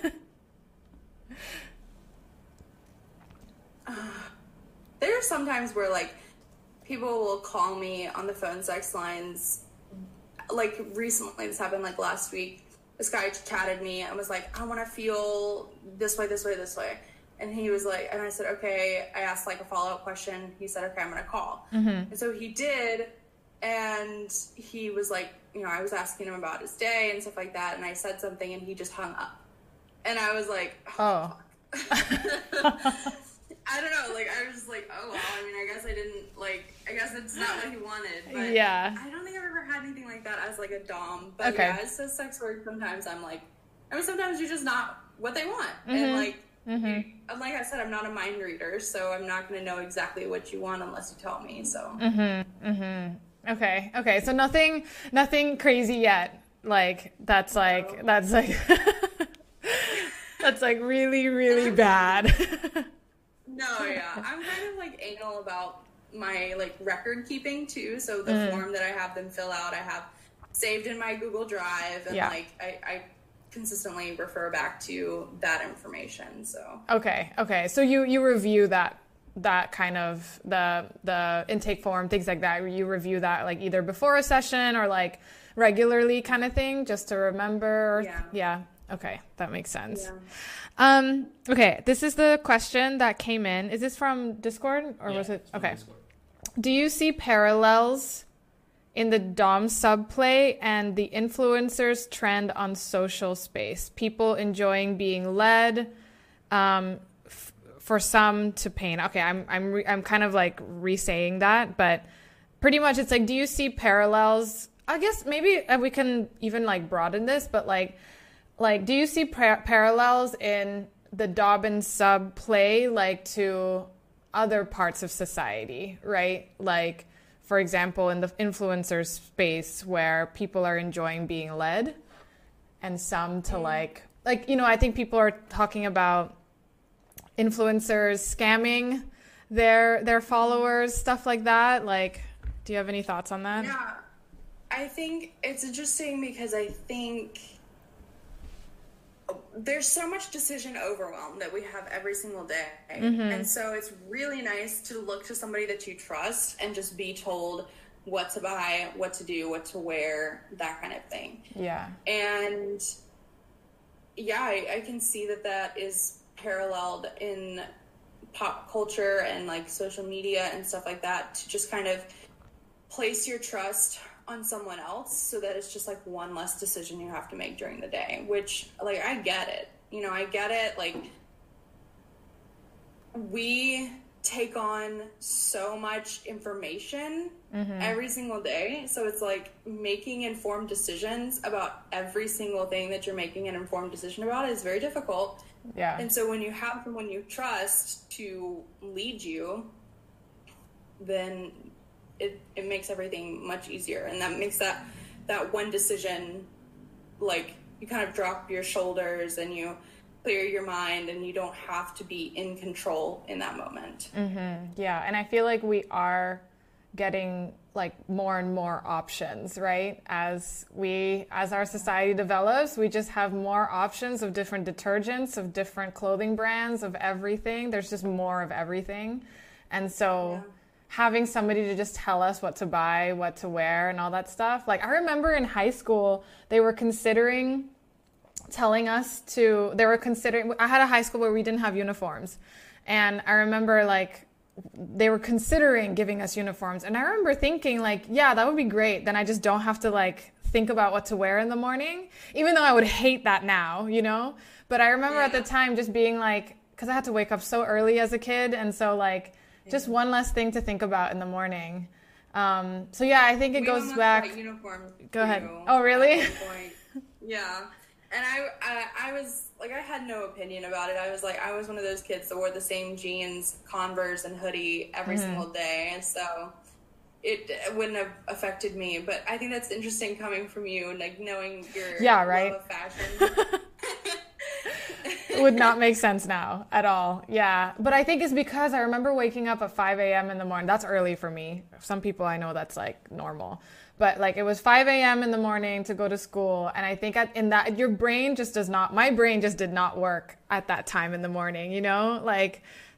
S3: um, uh, there are some times where like people will call me on the phone sex lines. Like recently, this happened like last week. This guy chatted me and was like, I want to feel this way, this way, this way. And he was like, and I said, okay. I asked like a follow-up question. He said, okay, I'm going to call. Mm-hmm. And so he did. And he was like, you know, I was asking him about his day and stuff like that. And I said something and he just hung up. And I was like, oh, oh. Fuck. I don't know, like, I was just like, oh, well, I mean, I guess I didn't, like, I guess it's not what he wanted, but
S2: yeah.
S3: I don't think I've ever had anything like that as, like, a dom, but
S2: okay.
S3: yeah, as a sex work, sometimes I'm like, I mean, sometimes you're just not what they want, mm-hmm. and, like, mm-hmm. you, like I said, I'm not a mind reader, so I'm not going to know exactly what you want unless you tell me, so.
S2: Mm-hmm, mm-hmm. Okay, okay, so nothing, nothing crazy yet, like, that's, like, no. that's, like, that's, like, really, really bad.
S3: No, yeah. I'm kind of like anal about my like record keeping too. So the mm. form that I have them fill out, I have saved in my Google Drive, and yeah. like I, I consistently refer back to that information. So
S2: okay, okay. So you you review that that kind of the the intake form, things like that. You review that like either before a session or like regularly, kind of thing, just to remember.
S3: Yeah.
S2: Yeah. Okay, that makes sense.
S3: Yeah.
S2: Um, okay, this is the question that came in. Is this from Discord or
S4: yeah,
S2: was it? Okay. Do you see parallels in the dom subplay and the influencers trend on social space? People enjoying being led, um, f- for some to pain. Okay, I'm I'm re- I'm kind of like re-saying that, but pretty much it's like, do you see parallels? I guess maybe we can even like broaden this, but like. Like, do you see par- parallels in the dom and sub play, like, to other parts of society, right? Like, for example, in the influencer space where people are enjoying being led and some to, like, like, you know, I think people are talking about influencers scamming their their followers, stuff like that. Like, do you have any thoughts on that?
S3: Yeah, I think it's interesting because I think... there's so much decision overwhelm that we have every single day. Mm-hmm. And so it's really nice to look to somebody that you trust and just be told what to buy, what to do, what to wear, that kind of thing.
S2: Yeah.
S3: And yeah, I, I can see that that is paralleled in pop culture and like social media and stuff like that, to just kind of place your trust on someone else so that it's just like one less decision you have to make during the day, which like I get it, you know, I get it. Like, we take on so much information mm-hmm. every single day, so it's like making informed decisions about every single thing that you're making an informed decision about is very difficult.
S2: Yeah.
S3: And so when you have someone you trust to lead you, then It, it makes everything much easier, and that makes that that one decision, like, you kind of drop your shoulders and you clear your mind, and you don't have to be in control in that moment.
S2: Mm-hmm. Yeah, and I feel like we are getting like more and more options, right? As we, as our society develops, we just have more options of different detergents, of different clothing brands, of everything. There's just more of everything, and so. Yeah. having somebody to just tell us what to buy, what to wear, and all that stuff. Like, I remember in high school, they were considering telling us to, they were considering, I had a high school where we didn't have uniforms. And I remember, like, they were considering giving us uniforms. And I remember thinking, like, yeah, that would be great. Then I just don't have to, like, think about what to wear in the morning, even though I would hate that now, you know? But I remember yeah. at the time just being like, because I had to wake up so early as a kid. And so, like, just one less thing to think about in the morning. Um, so yeah, I think it
S3: we
S2: goes back.
S3: Like uniform
S2: Go ahead. Oh, really?
S3: Yeah. And I, I, I was like, I had no opinion about it. I was like, I was one of those kids that wore the same jeans, Converse, and hoodie every mm-hmm. single day. And so it, it wouldn't have affected me. But I think that's interesting coming from you, like knowing your
S2: yeah, right?
S3: love of fashion.
S2: It would not make sense now at all. Yeah. But I think it's because I remember waking up at five a.m. in the morning. That's early for me. Some people I know that's like normal. But like it was five a.m. in the morning to go to school. And I think at, in that, your brain just does not, my brain just did not work at that time in the morning, you know? Like,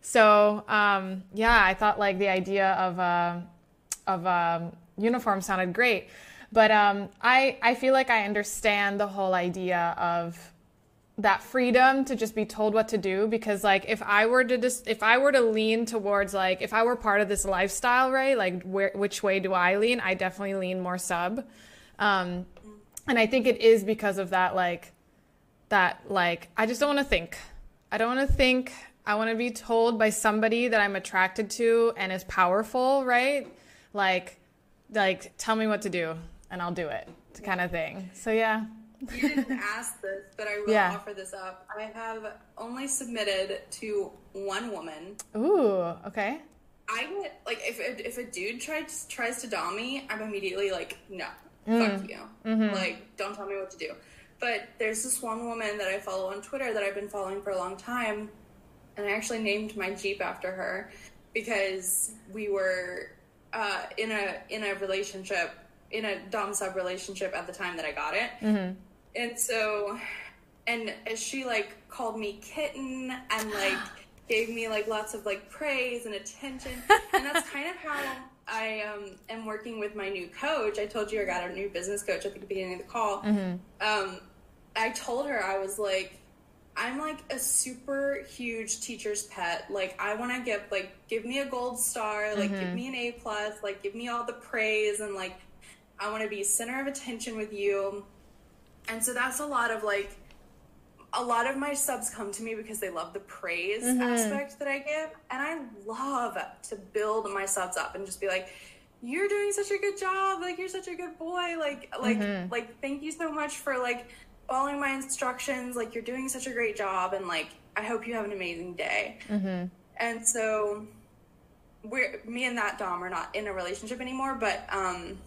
S2: so um, yeah, I thought like the idea of, uh, of um, uniform sounded great. But um, I, I feel like I understand the whole idea of that freedom to just be told what to do, because like if I were to just if I were to lean towards like if I were part of this lifestyle, right, like where which way do I lean? I definitely lean more sub, um, and I think it is because of that like that like I just don't want to think. I don't want to think. I want to be told by somebody that I'm attracted to and is powerful, right? Like like tell me what to do and I'll do it, kind of thing. So yeah.
S3: You didn't ask this, but I will yeah. offer this up. I have only submitted to one woman.
S2: Ooh, okay.
S3: I get, like, if if a dude tries tries to dom me, I'm immediately like, no, mm. fuck you. Mm-hmm. Like, don't tell me what to do. But there's this one woman that I follow on Twitter that I've been following for a long time, and I actually named my Jeep after her because we were uh, in a in a relationship, in a dom-sub relationship at the time that I got it. Mm-hmm. And so, and she, like, called me kitten and, like, gave me, like, lots of, like, praise and attention. And that's kind of how I um, am working with my new coach. I told you I got a new business coach at the beginning of the call. Mm-hmm. Um, I told her, I was like, I'm, like, a super huge teacher's pet. Like, I want to give, like, give me a gold star. Like, mm-hmm. give me an A plus. Like, give me all the praise. And, like, I want to be center of attention with you. And so that's a lot of, like, a lot of my subs come to me because they love the praise mm-hmm. aspect that I give. And I love to build my subs up and just be like, you're doing such a good job. Like, you're such a good boy. Like, like, mm-hmm. like, thank you so much for, like, following my instructions. Like, you're doing such a great job. And, like, I hope you have an amazing day. Mm-hmm. And so we're, me and that dom are not in a relationship anymore, but, um,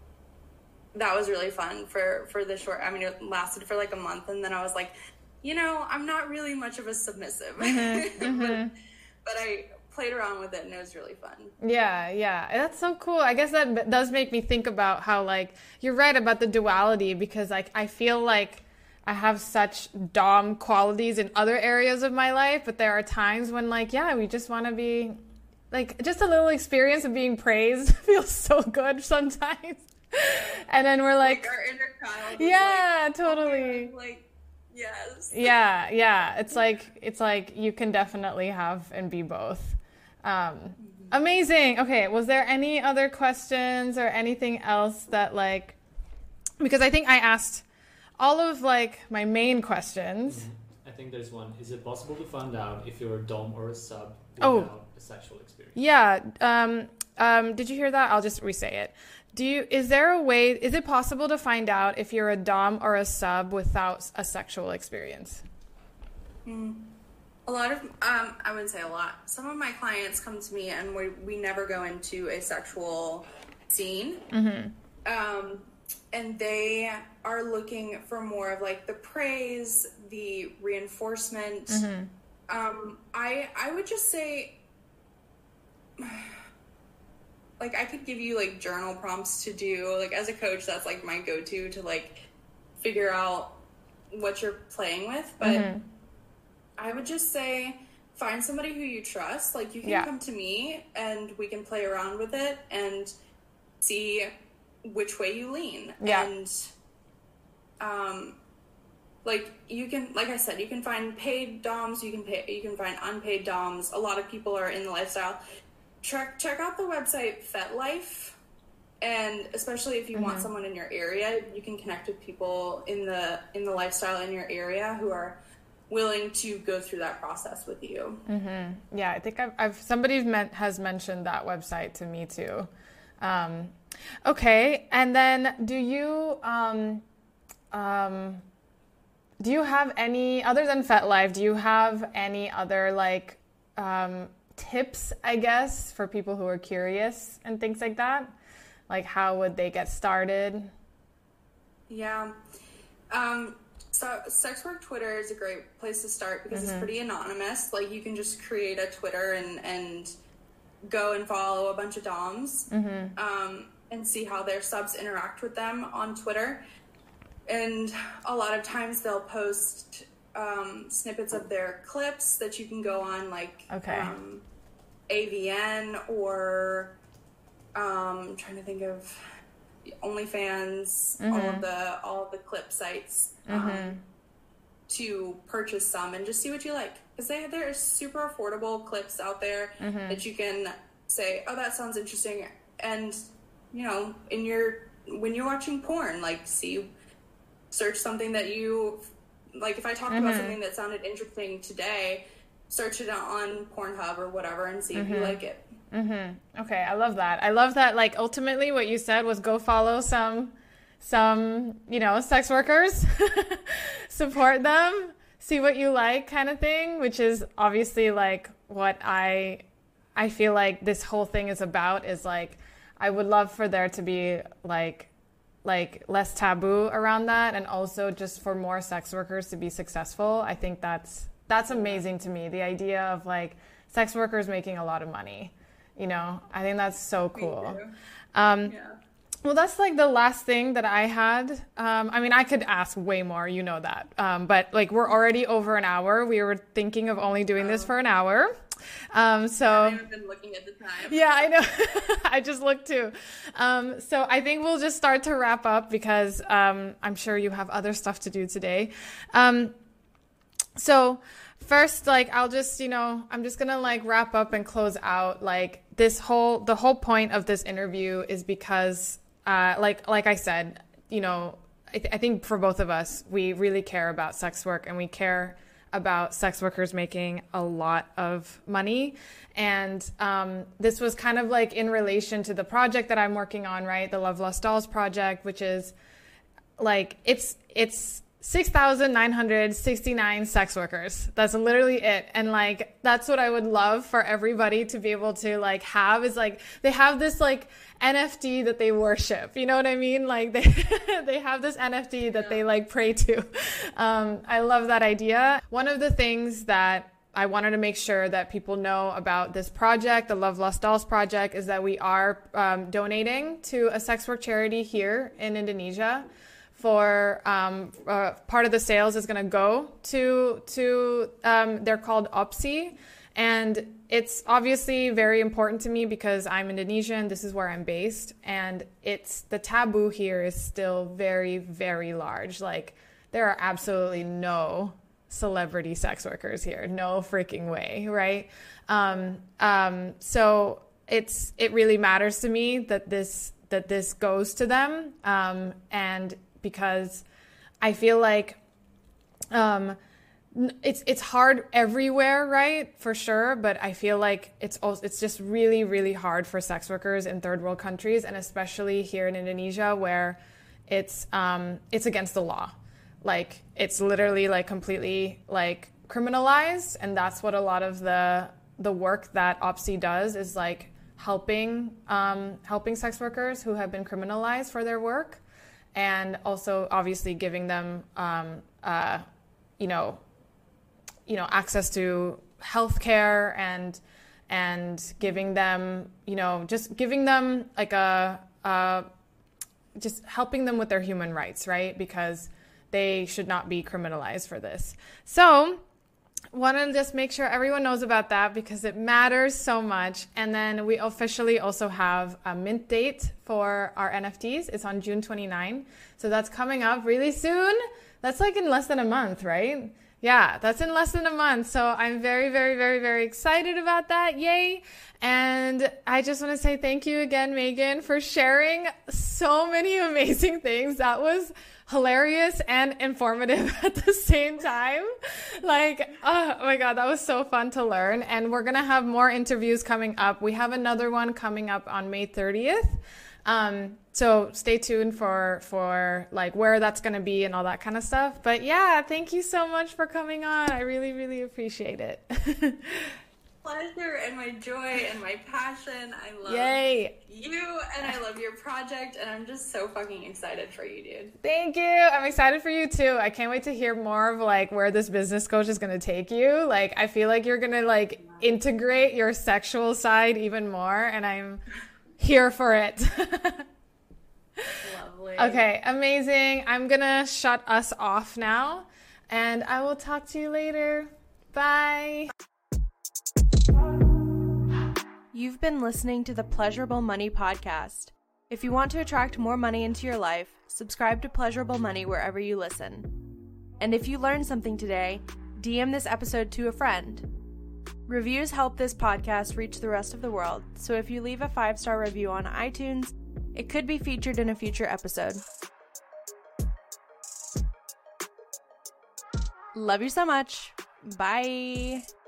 S3: that was really fun for, for the short, I mean, it lasted for like a month. And then I was like, you know, I'm not really much of a submissive, mm-hmm, mm-hmm. but, but I played around with it and it was really fun.
S2: Yeah. Yeah. That's so cool. I guess that does make me think about how, like, you're right about the duality, because like, I feel like I have such dom qualities in other areas of my life, but there are times when, like, yeah, we just want to be like, just a little experience of being praised feels so good sometimes. And then we're like,
S3: like our inner child
S2: yeah,
S3: like,
S2: totally.
S3: Oh, like, yes.
S2: Yeah, yeah. It's like, it's like you can definitely have and be both. Um, mm-hmm. Amazing. Okay. Was there any other questions or anything else that, like, because I think I asked all of, like, my main questions.
S4: Mm-hmm. I think there's one. Is it possible to find out if you're a dom or a sub without
S2: oh.
S4: a sexual experience?
S2: Yeah. Um, um, did you hear that? I'll just re-say it. Do you, is there a way, is it possible to find out if you're a dom or a sub without a sexual experience?
S3: Mm. A lot of, um, I wouldn't say a lot. Some of my clients come to me and we, we never go into a sexual scene. Mm-hmm. Um, and they are looking for more of, like, the praise, the reinforcement. Mm-hmm. Um, I, I would just say, like, I could give you, like, journal prompts to do. Like, as a coach, that's, like, my go-to to, like, figure out what you're playing with. But mm-hmm. I would just say find somebody who you trust. Like, you can
S2: Yeah.
S3: come to me and we can play around with it and see which way you lean.
S2: Yeah.
S3: And, um, like, you can, like I said, you can find paid doms, you can pay, you can find unpaid doms. A lot of people are in the lifestyle. Check, check out the website FetLife. And especially if you
S2: Mm-hmm.
S3: want someone in your area, you can connect with people in the, in the lifestyle in your area who are willing to go through that process with you.
S2: Mm-hmm. Yeah, I think I've, I've somebody meant, has mentioned that website to me too. Um, okay, and then do you um, um, do you have any, other than FetLife, do you have any other like um, tips, I guess, for people who are curious and things like that? Like, how would they get started?
S3: Yeah. Um, so sex work Twitter is a great place to start because
S2: Mm-hmm.
S3: it's pretty anonymous. Like, you can just create a Twitter and, and go and follow a bunch of doms
S2: Mm-hmm.
S3: um, and see how their subs interact with them on Twitter. And a lot of times they'll post um, snippets of their clips that you can go on, like
S2: Okay.
S3: um, A V N or um, I'm trying to think of OnlyFans, all of the all of the clip sites um, to purchase some and just see what you like, because they there are super affordable clips out there that you can say, oh, that sounds interesting, and you know, in your when you're watching porn, like, see, search something that you like. If I talked about something that sounded interesting today, search it on Pornhub or whatever and see if you like it.
S2: Mm-hmm. Okay, I love that. I love that, like, ultimately what you said was go follow some, some, you know, sex workers, support them, see what you like kind of thing, which is obviously, like, what I, I feel like this whole thing is about, is, like, I would love for there to be, like, like less taboo around that, and also just for more sex workers to be successful. I think that's, that's amazing to me. The idea of, like, sex workers making a lot of money. You know, I think that's so cool. Um,
S3: Yeah.
S2: well, that's like the last thing that I had. Um, I mean, I could ask way more, you know that. Um, but like, we're already over an hour. We were thinking of only doing this for an hour. Um, so
S3: I haven't been looking at the time.
S2: yeah, I know. I just looked too. Um, so I think we'll just start to wrap up because um, I'm sure you have other stuff to do today. Um, so first, like, I'll just, you know, I'm just going to like wrap up and close out. Like, this whole, the whole point of this interview is because, uh, like, like I said, you know, I, th- I think for both of us, we really care about sex work, and we care about sex workers making a lot of money. And um, this was kind of like in relation to the project that I'm working on, right? The Love Lost Dolls project, which is like, it's, it's, six thousand nine hundred sixty-nine sex workers. That's literally it. And like, that's what I would love for everybody to be able to like have, is like, they have this like N F T that they worship. You know what I mean? Like they, they have this N F T that they like pray to. Um, I love that idea. One of the things that I wanted to make sure that people know about this project, the Love Lost Dolls project, is that we are um, donating to a sex work charity here in Indonesia. For um, uh, part of the sales is going to go to to um, they're called O P S I, and it's obviously very important to me because I'm Indonesian. This is where I'm based, and it's the taboo here is still very, very large. Like, there are absolutely no celebrity sex workers here, no freaking way, right? Um, um, so it's it really matters to me that this that this goes to them, um, and because I feel like um, it's it's hard everywhere, right? For sure, but I feel like it's also, it's just really, really hard for sex workers in third world countries, and especially here in Indonesia, where it's um, it's against the law. Like, it's literally like completely like criminalized, and that's what a lot of the the work that O P S I does is like helping um, helping sex workers who have been criminalized for their work. And also, obviously, giving them, um, uh, you know, you know, access to healthcare and and giving them, you know, just giving them like a, uh, just helping them with their human rights, right? Because they should not be criminalized for this. So, want to just make sure everyone knows about that because it matters so much. And then we officially also have a mint date for our N F Ts. It's on June twenty-ninth. So that's coming up really soon. That's like in less than a month, right? Yeah, that's in less than a month. So I'm very, very, very, very excited about that. Yay. And I just want to say thank you again, Megan, for sharing so many amazing things. That was hilarious and informative at the same time. Like, oh my God, that was so fun to learn. And we're going to have more interviews coming up. We have another one coming up on May thirtieth. Um, so stay tuned for, for like where that's going to be and all that kind of stuff. But yeah, thank you so much for coming on. I really, really appreciate it.
S3: Pleasure and my joy and my passion. I love
S2: Yay.
S3: you and I love your project and I'm just so fucking excited for you, dude.
S2: Thank you. I'm excited for you too. I can't wait to hear more of like where this business coach is going to take you. Like, I feel like you're going to like integrate your sexual side even more and I'm here for it.
S3: Lovely.
S2: Okay, amazing. I'm going to shut us off now and I will talk to you later. Bye.
S1: You've been listening to the Pleasurable Money Podcast. If you want to attract more money into your life, subscribe to Pleasurable Money wherever you listen. And if you learned something today, D M this episode to a friend. Reviews help this podcast reach the rest of the world, so if you leave a five-star review on iTunes, it could be featured in a future episode. Love you so much. Bye.